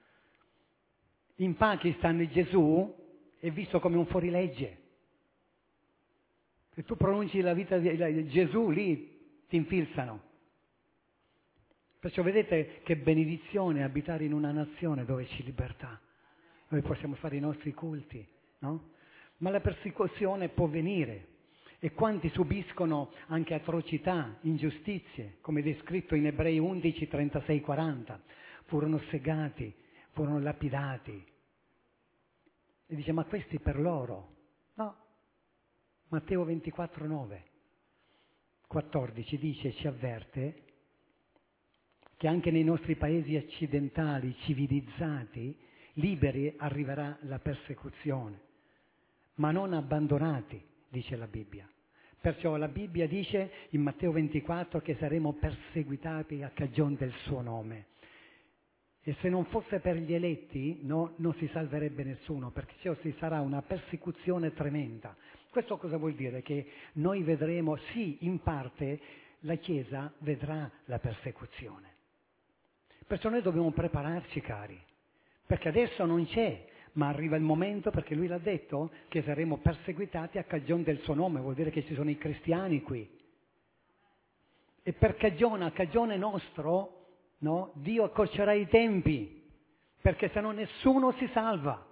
In Pakistan Gesù è visto come un fuorilegge. Se tu pronunci la vita di Gesù, lì ti infilzano. Perciò vedete che benedizione abitare in una nazione dove c'è libertà, dove possiamo fare i nostri culti, no? Ma la persecuzione può venire. E quanti subiscono anche atrocità, ingiustizie, come descritto in Ebrei 11, 36, 40. Furono segati, furono lapidati. E dice, ma questi per loro? No. Matteo 24, 9, 14 dice, ci avverte che anche nei nostri paesi occidentali, civilizzati, liberi, arriverà la persecuzione, ma non abbandonati, dice la Bibbia. Perciò la Bibbia dice in Matteo 24 che saremo perseguitati a cagione del suo nome. E se non fosse per gli eletti, no, non si salverebbe nessuno, perché ci sarà una persecuzione tremenda. Questo cosa vuol dire? Che noi vedremo, sì, in parte la Chiesa vedrà la persecuzione. Perciò noi dobbiamo prepararci, cari, perché adesso non c'è, ma arriva il momento, perché lui l'ha detto, che saremo perseguitati a cagione del suo nome, vuol dire che ci sono i cristiani qui. E per a cagione nostro, no, Dio accorcerà i tempi, perché se no nessuno si salva.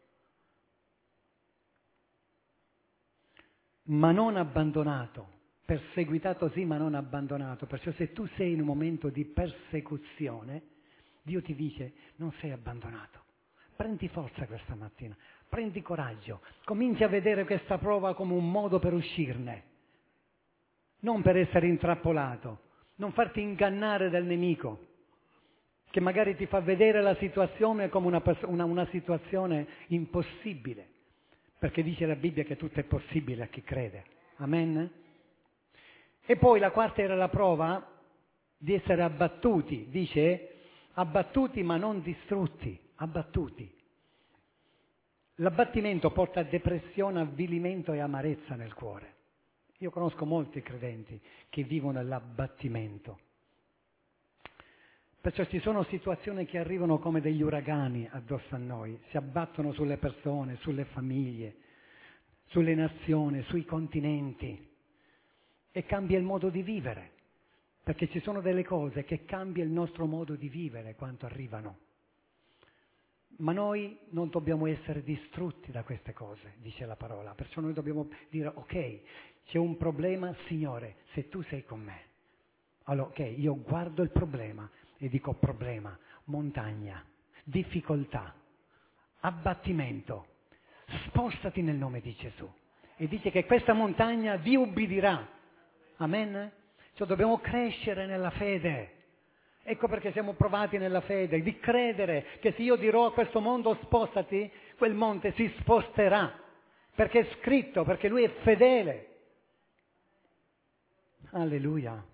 Ma non abbandonato, perseguitato sì, ma non abbandonato. Perciò se tu sei in un momento di persecuzione, Dio ti dice, non sei abbandonato. Prendi forza questa mattina, prendi coraggio, cominci a vedere questa prova come un modo per uscirne, non per essere intrappolato, non farti ingannare dal nemico, che magari ti fa vedere la situazione come una situazione impossibile, perché dice la Bibbia che tutto è possibile a chi crede. Amen? E poi la quarta era la prova di essere abbattuti, dice abbattuti ma non distrutti, abbattuti. L'abbattimento porta a depressione, avvilimento e amarezza nel cuore. Io conosco molti credenti che vivono l'abbattimento. Perciò ci sono situazioni che arrivano come degli uragani addosso a noi, si abbattono sulle persone, sulle famiglie, sulle nazioni, sui continenti e cambia il modo di vivere, perché ci sono delle cose che cambia il nostro modo di vivere quando arrivano. Ma noi non dobbiamo essere distrutti da queste cose, dice la parola, perciò noi dobbiamo dire ok, c'è un problema, Signore, se tu sei con me. Allora ok, io guardo il problema e dico problema, montagna, difficoltà, abbattimento, spostati nel nome di Gesù. E dice che questa montagna vi ubbidirà. Amen? Cioè dobbiamo crescere nella fede. Ecco perché siamo provati nella fede, di credere che se io dirò a questo mondo spostati, quel monte si sposterà, perché è scritto, perché Lui è fedele. Alleluia.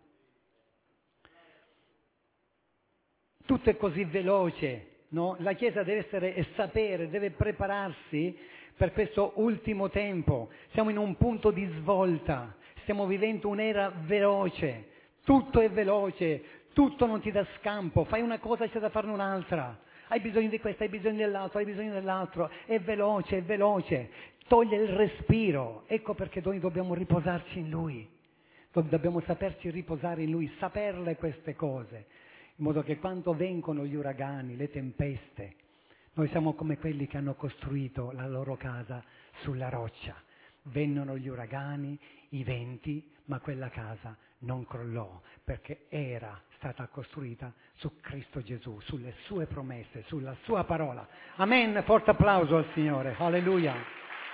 Tutto è così veloce, no? La Chiesa deve essere e sapere, deve prepararsi per questo ultimo tempo. Siamo in un punto di svolta, stiamo vivendo un'era veloce, tutto è veloce. Tutto non ti dà scampo, fai una cosa e c'è da farne un'altra, hai bisogno di questo, hai bisogno dell'altro, hai bisogno dell'altro, è veloce, toglie il respiro, ecco perché noi dobbiamo riposarci in Lui, Dobbiamo saperci riposare in Lui, saperle queste cose, in modo che quando vengono gli uragani, le tempeste, noi siamo come quelli che hanno costruito la loro casa sulla roccia. Vennero gli uragani, i venti, ma quella casa non crollò, perché era stata costruita su Cristo Gesù, sulle sue promesse, sulla sua parola. Amen, forte applauso al Signore, alleluia.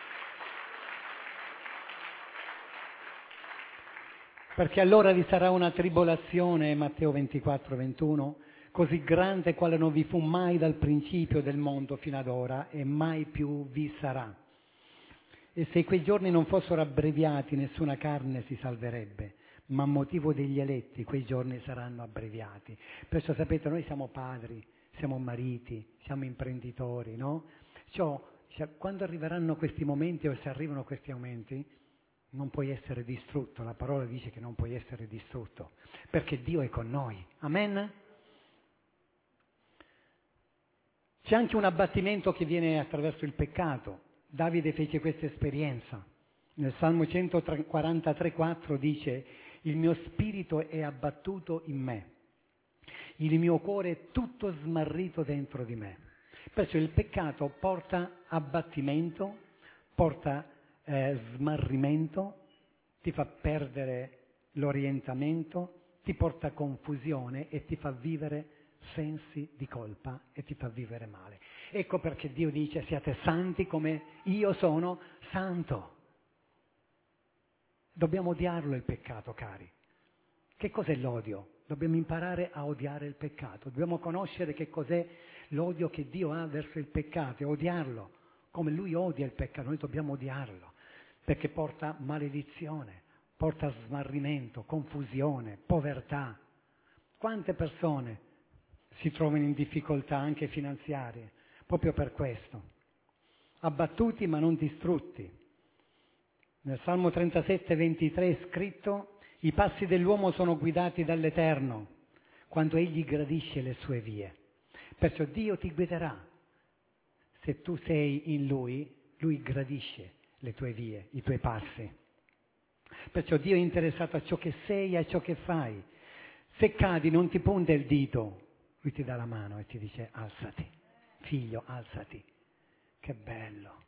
Perché allora vi sarà una tribolazione, Matteo 24, 21, così grande quale non vi fu mai dal principio del mondo fino ad ora e mai più vi sarà. E se quei giorni non fossero abbreviati, nessuna carne si salverebbe, ma a motivo degli eletti quei giorni saranno abbreviati. Perciò sapete, noi siamo padri, siamo mariti, siamo imprenditori, no? Quando arriveranno questi momenti, o se arrivano questi momenti, non puoi essere distrutto, la parola dice che non puoi essere distrutto, perché Dio è con noi. Amen? C'è anche un abbattimento che viene attraverso il peccato. Davide fece questa esperienza. Nel Salmo 143,4 dice: il mio spirito è abbattuto in me, il mio cuore è tutto smarrito dentro di me. Perciò il peccato porta abbattimento, porta smarrimento, ti fa perdere l'orientamento, ti porta confusione e ti fa vivere sensi di colpa e ti fa vivere male. Ecco perché Dio dice: siate santi come io sono santo. Dobbiamo odiarlo il peccato, cari. Che cos'è l'odio? Dobbiamo imparare a odiare il peccato. Dobbiamo conoscere che cos'è l'odio che Dio ha verso il peccato e odiarlo. Come Lui odia il peccato, noi dobbiamo odiarlo. Perché porta maledizione, porta smarrimento, confusione, povertà. Quante persone si trovano in difficoltà anche finanziarie, proprio per questo. Abbattuti ma non distrutti. Nel Salmo 37, 23 è scritto: i passi dell'uomo sono guidati dall'Eterno, quando egli gradisce le sue vie. Perciò Dio ti guiderà. Se tu sei in Lui, Lui gradisce le tue vie, i tuoi passi. Perciò Dio è interessato a ciò che sei e a ciò che fai. Se cadi non ti punta il dito, Lui ti dà la mano e ti dice: alzati, figlio, alzati. Che bello.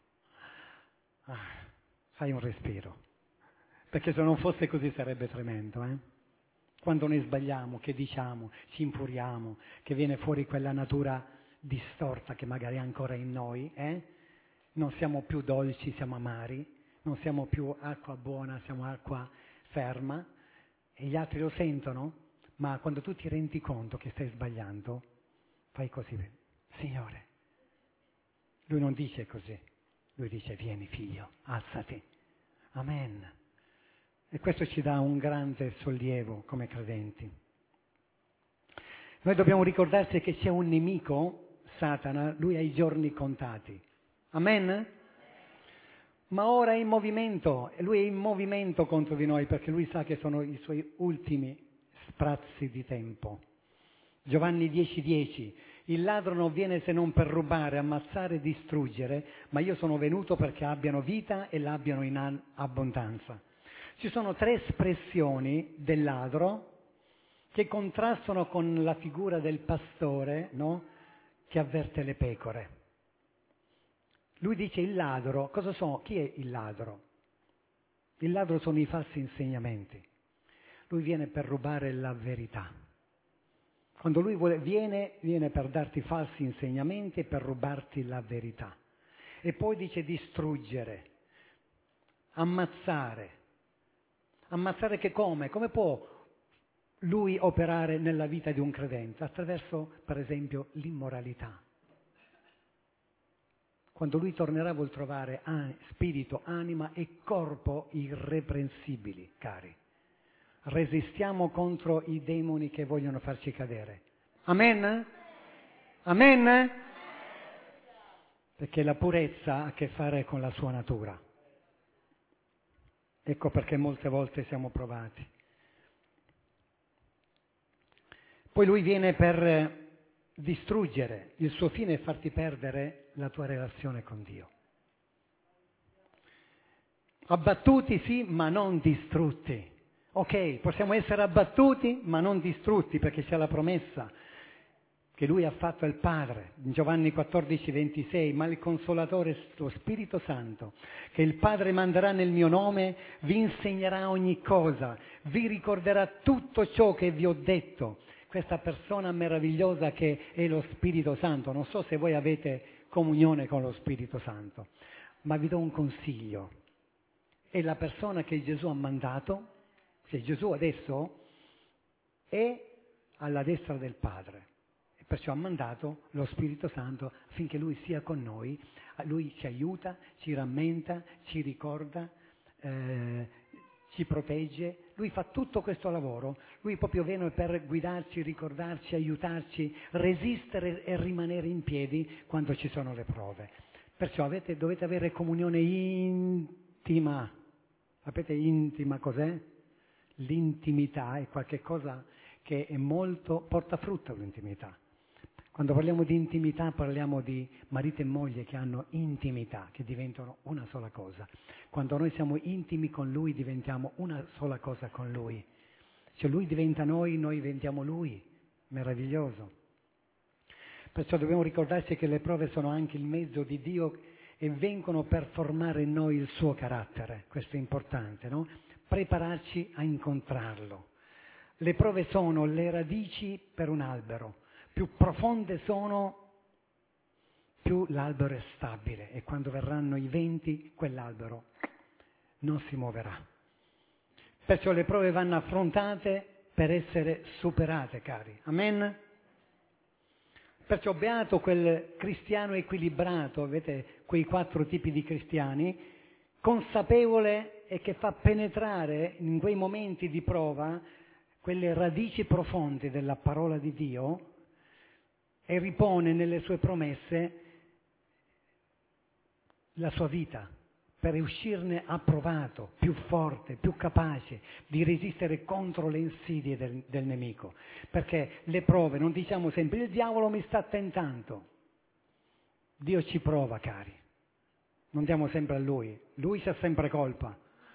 Fai un respiro, perché se non fosse così sarebbe tremendo, Quando noi sbagliamo, che diciamo, ci infuriamo, che viene fuori quella natura distorta che magari è ancora in noi, Non siamo più dolci, siamo amari, non siamo più acqua buona, siamo acqua ferma, e gli altri lo sentono, ma quando tu ti rendi conto che stai sbagliando, fai così: Signore. Lui non dice così, Lui dice: vieni figlio, alzati. Amen. E questo ci dà un grande sollievo come credenti. Noi dobbiamo ricordarci che c'è un nemico, Satana, lui ha i giorni contati. Amen? Ma ora è in movimento, e lui è in movimento contro di noi, perché lui sa che sono i suoi ultimi sprazzi di tempo. Giovanni 10,10: il ladro non viene se non per rubare, ammazzare e distruggere, ma io sono venuto perché abbiano vita e l'abbiano in abbondanza. Ci sono 3 espressioni del ladro che contrastano con la figura del pastore, no? Che avverte le pecore. Lui dice: il ladro, cosa sono? Chi è il ladro? Il ladro sono i falsi insegnamenti. Lui viene per rubare la verità. Quando lui viene per darti falsi insegnamenti e per rubarti la verità. E poi dice distruggere, ammazzare. Ammazzare che come? Come può lui operare nella vita di un credente? Attraverso, per esempio, l'immoralità. Quando lui tornerà vuol trovare spirito, anima e corpo irreprensibili, cari. Resistiamo contro i demoni che vogliono farci cadere. Amen? Amen? Perché la purezza ha a che fare con la sua natura. Ecco perché molte volte siamo provati. Poi lui viene per distruggere, il suo fine è farti perdere la tua relazione con Dio. Abbattuti sì, ma non distrutti. Ok, possiamo essere abbattuti ma non distrutti, perché c'è la promessa che Lui ha fatto al Padre, in Giovanni 14:26, ma il Consolatore, lo Spirito Santo, che il Padre manderà nel mio nome, vi insegnerà ogni cosa, vi ricorderà tutto ciò che vi ho detto. Questa persona meravigliosa che è lo Spirito Santo, non so se voi avete comunione con lo Spirito Santo, ma vi do un consiglio. È la persona che Gesù ha mandato, cioè Gesù adesso è alla destra del Padre. Perciò ha mandato lo Spirito Santo affinché Lui sia con noi, Lui ci aiuta, ci rammenta, ci ricorda, ci protegge. Lui fa tutto questo lavoro, Lui proprio viene per guidarci, ricordarci, aiutarci, resistere e rimanere in piedi quando ci sono le prove. Perciò dovete avere comunione intima. Sapete intima cos'è? L'intimità è qualcosa che è molto, porta frutto l'intimità. Quando parliamo di intimità parliamo di marito e moglie che hanno intimità, che diventano una sola cosa. Quando noi siamo intimi con Lui diventiamo una sola cosa con Lui. Cioè Lui diventa noi diventiamo Lui. Meraviglioso. Perciò dobbiamo ricordarci che le prove sono anche il mezzo di Dio e vengono per formare in noi il suo carattere. Questo è importante, no? Prepararci a incontrarlo. Le prove sono le radici per un albero. Più profonde sono, più l'albero è stabile e quando verranno i venti quell'albero non si muoverà. Perciò le prove vanno affrontate per essere superate, cari. Amen? Perciò beato quel cristiano equilibrato, avete quei 4 tipi di cristiani, consapevole e che fa penetrare in quei momenti di prova quelle radici profonde della parola di Dio e ripone nelle sue promesse la sua vita per uscirne approvato, più forte, più capace di resistere contro le insidie del nemico. Perché le prove, non diciamo sempre il diavolo mi sta tentando. Dio ci prova, cari. Non diamo sempre a Lui. Lui c'ha sempre colpa.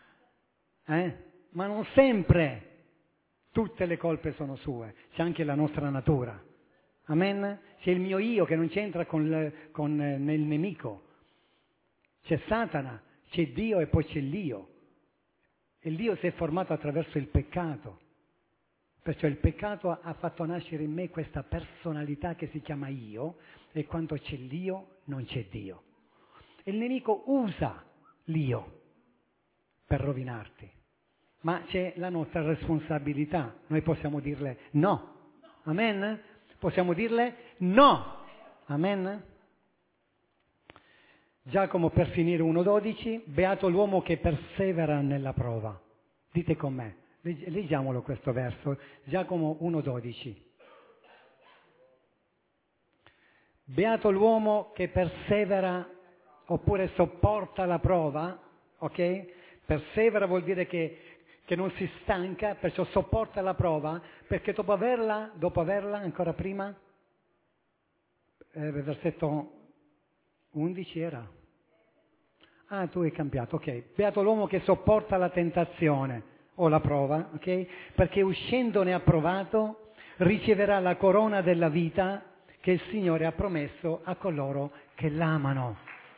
Ma non sempre tutte le colpe sono sue. C'è anche la nostra natura. Amen? C'è il mio io che non c'entra nel nemico. C'è Satana, c'è Dio e poi c'è l'io. E l'io si è formato attraverso il peccato. Perciò il peccato ha fatto nascere in me questa personalità che si chiama io, e quando c'è l'io non c'è Dio. E il nemico usa l'io per rovinarti. Ma c'è la nostra responsabilità. Noi possiamo dirle no. Amen? Possiamo dirle no. Amen? Giacomo, per finire, 1,12, beato l'uomo che persevera nella prova. Dite con me, leggiamolo questo verso, Giacomo 1,12. Beato l'uomo che persevera oppure sopporta la prova, ok? Persevera vuol dire che non si stanca, perciò sopporta la prova, perché dopo averla, ancora prima, versetto 11 era? Ah, tu hai cambiato, ok. Beato l'uomo che sopporta la tentazione o la prova, ok? Perché uscendone approvato riceverà la corona della vita che il Signore ha promesso a coloro che l'amano.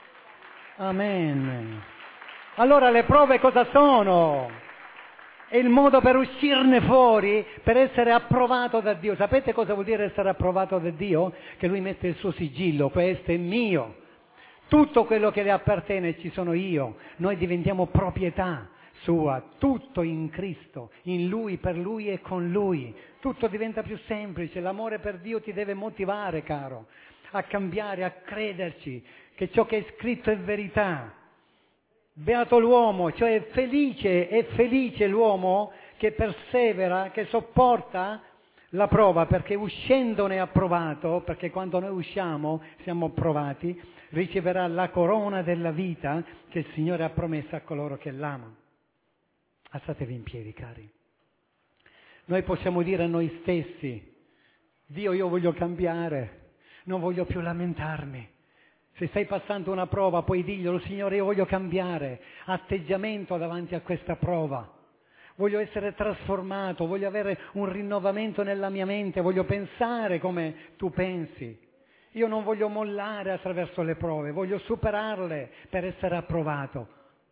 Amen. Allora le prove cosa sono? È il modo per uscirne fuori, per essere approvato da Dio. Sapete cosa vuol dire essere approvato da Dio? Che Lui mette il suo sigillo, questo è mio. Tutto quello che le appartiene ci sono io. Noi diventiamo proprietà sua, tutto in Cristo, in Lui, per Lui e con Lui. Tutto diventa più semplice. L'amore per Dio ti deve motivare, caro, a cambiare, a crederci, che ciò che è scritto è verità. Beato l'uomo, cioè è felice l'uomo che persevera, che sopporta la prova, perché uscendone approvato, perché quando noi usciamo siamo approvati, riceverà la corona della vita che il Signore ha promesso a coloro che l'amano. Alzatevi in piedi, cari. Noi possiamo dire a noi stessi: Dio, io voglio cambiare, non voglio più lamentarmi. Se stai passando una prova, puoi dirglielo: Signore, io voglio cambiare atteggiamento davanti a questa prova. voglio essere trasformato, voglio avere un rinnovamento nella mia mente, voglio pensare come tu pensi. Io non voglio mollare attraverso le prove, voglio superarle per essere approvato,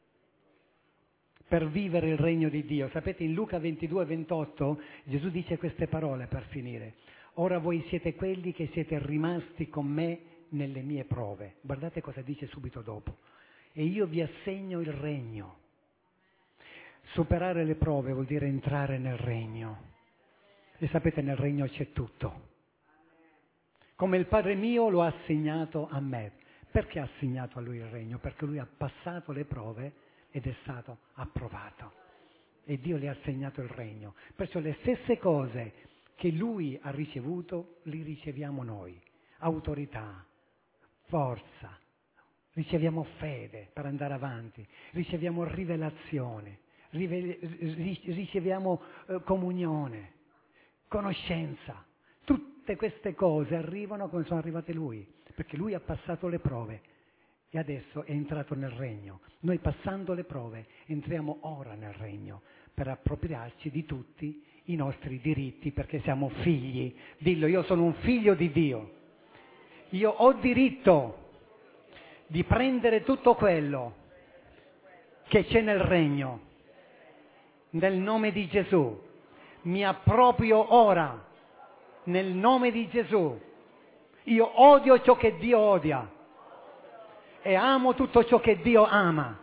per vivere il regno di Dio. Sapete, in Luca 22:28 Gesù dice queste parole per finire. Ora voi siete quelli che siete rimasti con me nelle mie prove. Guardate cosa dice subito dopo. E io vi assegno il regno. Superare le prove vuol dire entrare nel regno. E sapete, nel regno c'è tutto. Come il Padre mio lo ha assegnato a me. Perché ha assegnato a lui il regno? Perché lui ha passato le prove ed è stato approvato. E Dio le ha assegnato il regno. Perciò le stesse cose che lui ha ricevuto, li riceviamo noi. Autorità, forza, riceviamo fede per andare avanti, riceviamo rivelazione, riceviamo comunione, conoscenza. Tutte queste cose arrivano come sono arrivate lui, perché lui ha passato le prove e adesso è entrato nel regno. Noi passando le prove entriamo ora nel regno per appropriarci di tutti i nostri diritti, perché siamo figli. Dillo, io sono un figlio di Dio. Io ho diritto di prendere tutto quello che c'è nel regno. Nel nome di Gesù. Mi approprio ora. Nel nome di Gesù. Io odio ciò che Dio odia. E amo tutto ciò che Dio ama.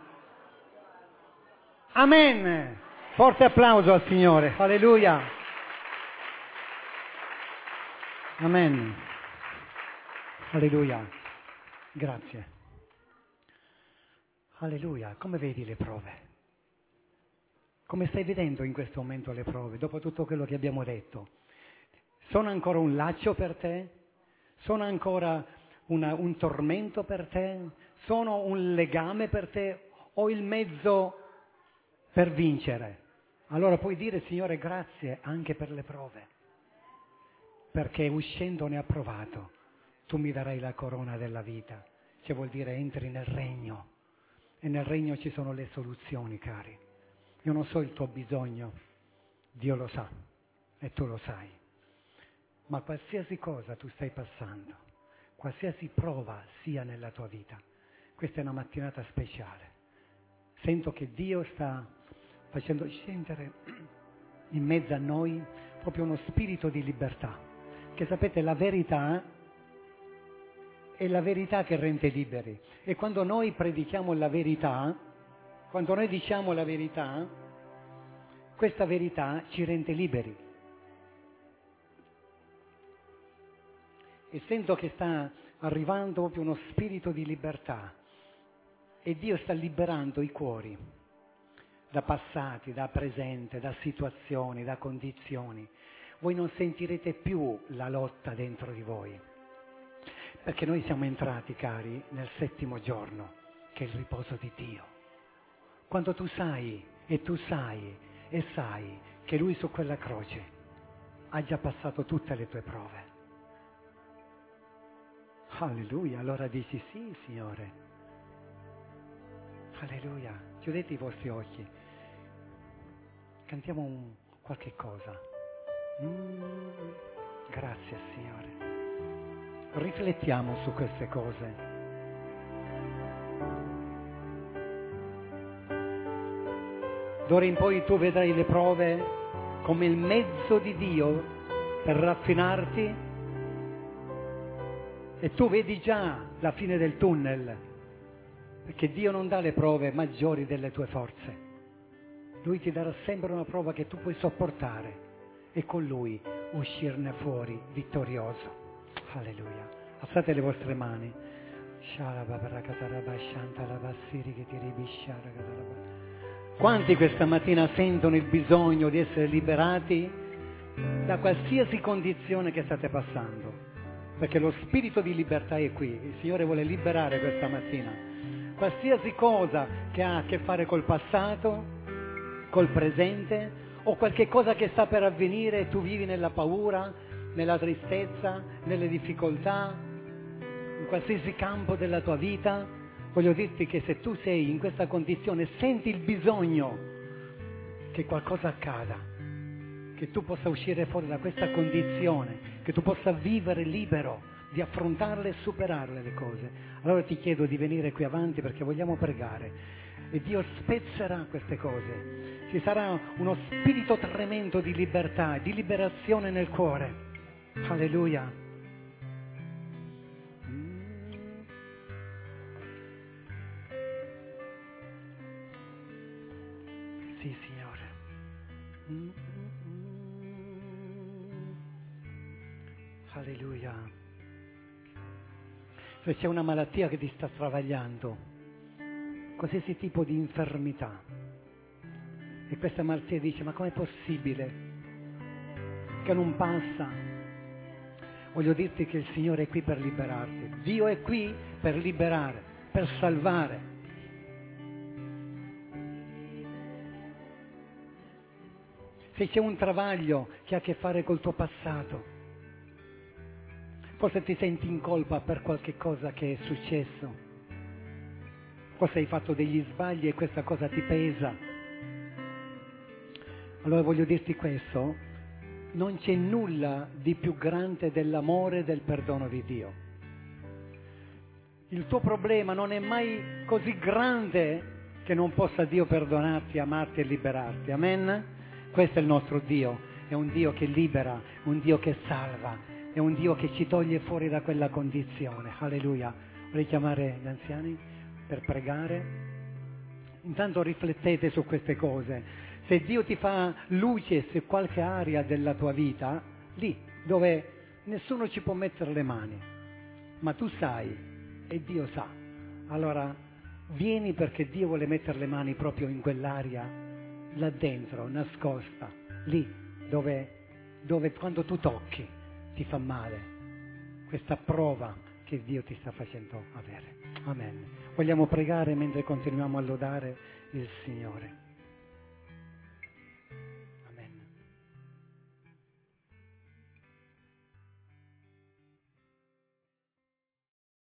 Amen. Forte applauso al Signore. Alleluia. Amen. Alleluia. Grazie. Alleluia. Come vedi le prove? Come stai vedendo in questo momento le prove, dopo tutto quello che abbiamo detto? Sono ancora un laccio per te? Sono ancora un tormento per te? Sono un legame per te? O il mezzo per vincere? Allora puoi dire, Signore, grazie anche per le prove, perché uscendone approvato tu mi darai la corona della vita. Cioè vuol dire entri nel regno, e nel regno ci sono le soluzioni, cari. Io non so il tuo bisogno, Dio lo sa e tu lo sai, ma qualsiasi cosa tu stai passando, qualsiasi prova sia nella tua vita, questa è una mattinata speciale. Sento che Dio sta facendo scendere in mezzo a noi proprio uno spirito di libertà, che sapete, la verità è la verità che rende liberi, e quando noi predichiamo la verità, quando noi diciamo la verità, questa verità ci rende liberi. E sento che sta arrivando proprio uno spirito di libertà, e Dio sta liberando i cuori da passati, da presente, da situazioni, da condizioni. Voi non sentirete più la lotta dentro di voi, perché noi siamo entrati, cari, nel 7° giorno, che è il riposo di Dio. Quando tu sai, e tu sai, e sai che Lui su quella croce ha già passato tutte le tue prove. Alleluia, allora dici sì, Signore. Alleluia, chiudete i vostri occhi. Cantiamo qualche cosa. Grazie, Signore. Riflettiamo su queste cose. D'ora in poi tu vedrai le prove come il mezzo di Dio per raffinarti, e tu vedi già la fine del tunnel, perché Dio non dà le prove maggiori delle tue forze. Lui ti darà sempre una prova che tu puoi sopportare e con Lui uscirne fuori vittorioso. Alleluia. Alzate le vostre mani. Quanti questa mattina sentono il bisogno di essere liberati da qualsiasi condizione che state passando? Perché lo spirito di libertà è qui. Il Signore vuole liberare questa mattina qualsiasi cosa che ha a che fare col passato, col presente, o qualche cosa che sta per avvenire e tu vivi nella paura, nella tristezza, nelle difficoltà, in qualsiasi campo della tua vita. Voglio dirti che se tu sei in questa condizione, senti il bisogno che qualcosa accada, che tu possa uscire fuori da questa condizione, che tu possa vivere libero di affrontarle e superarle le cose. Allora ti chiedo di venire qui avanti perché vogliamo pregare e Dio spezzerà queste cose. Ci sarà uno spirito tremendo di libertà, di liberazione nel cuore. Alleluia. Sì, Signore. Alleluia. Se c'è una malattia che ti sta travagliando, qualsiasi tipo di infermità, e questa malattia dice: ma com'è possibile che non passa? Voglio dirti che il Signore è qui per liberarti. Dio è qui per liberare, per salvare. Se c'è un travaglio che ha a che fare col tuo passato, forse ti senti in colpa per qualche cosa che è successo, forse hai fatto degli sbagli e questa cosa ti pesa. Allora voglio dirti questo: non c'è nulla di più grande dell'amore e del perdono di Dio. Il tuo problema non è mai così grande che non possa Dio perdonarti, amarti e liberarti. Amen? Questo è il nostro Dio, è un Dio che libera, un Dio che salva, è un Dio che ci toglie fuori da quella condizione. Alleluia. Vorrei chiamare gli anziani per pregare. Intanto riflettete su queste cose. Se Dio ti fa luce su qualche area della tua vita, lì dove nessuno ci può mettere le mani, ma tu sai e Dio sa, allora vieni, perché Dio vuole mettere le mani proprio in quell'area là dentro, nascosta, lì dove quando tu tocchi ti fa male, questa prova che Dio ti sta facendo avere. Amen. Vogliamo pregare mentre continuiamo a lodare il Signore.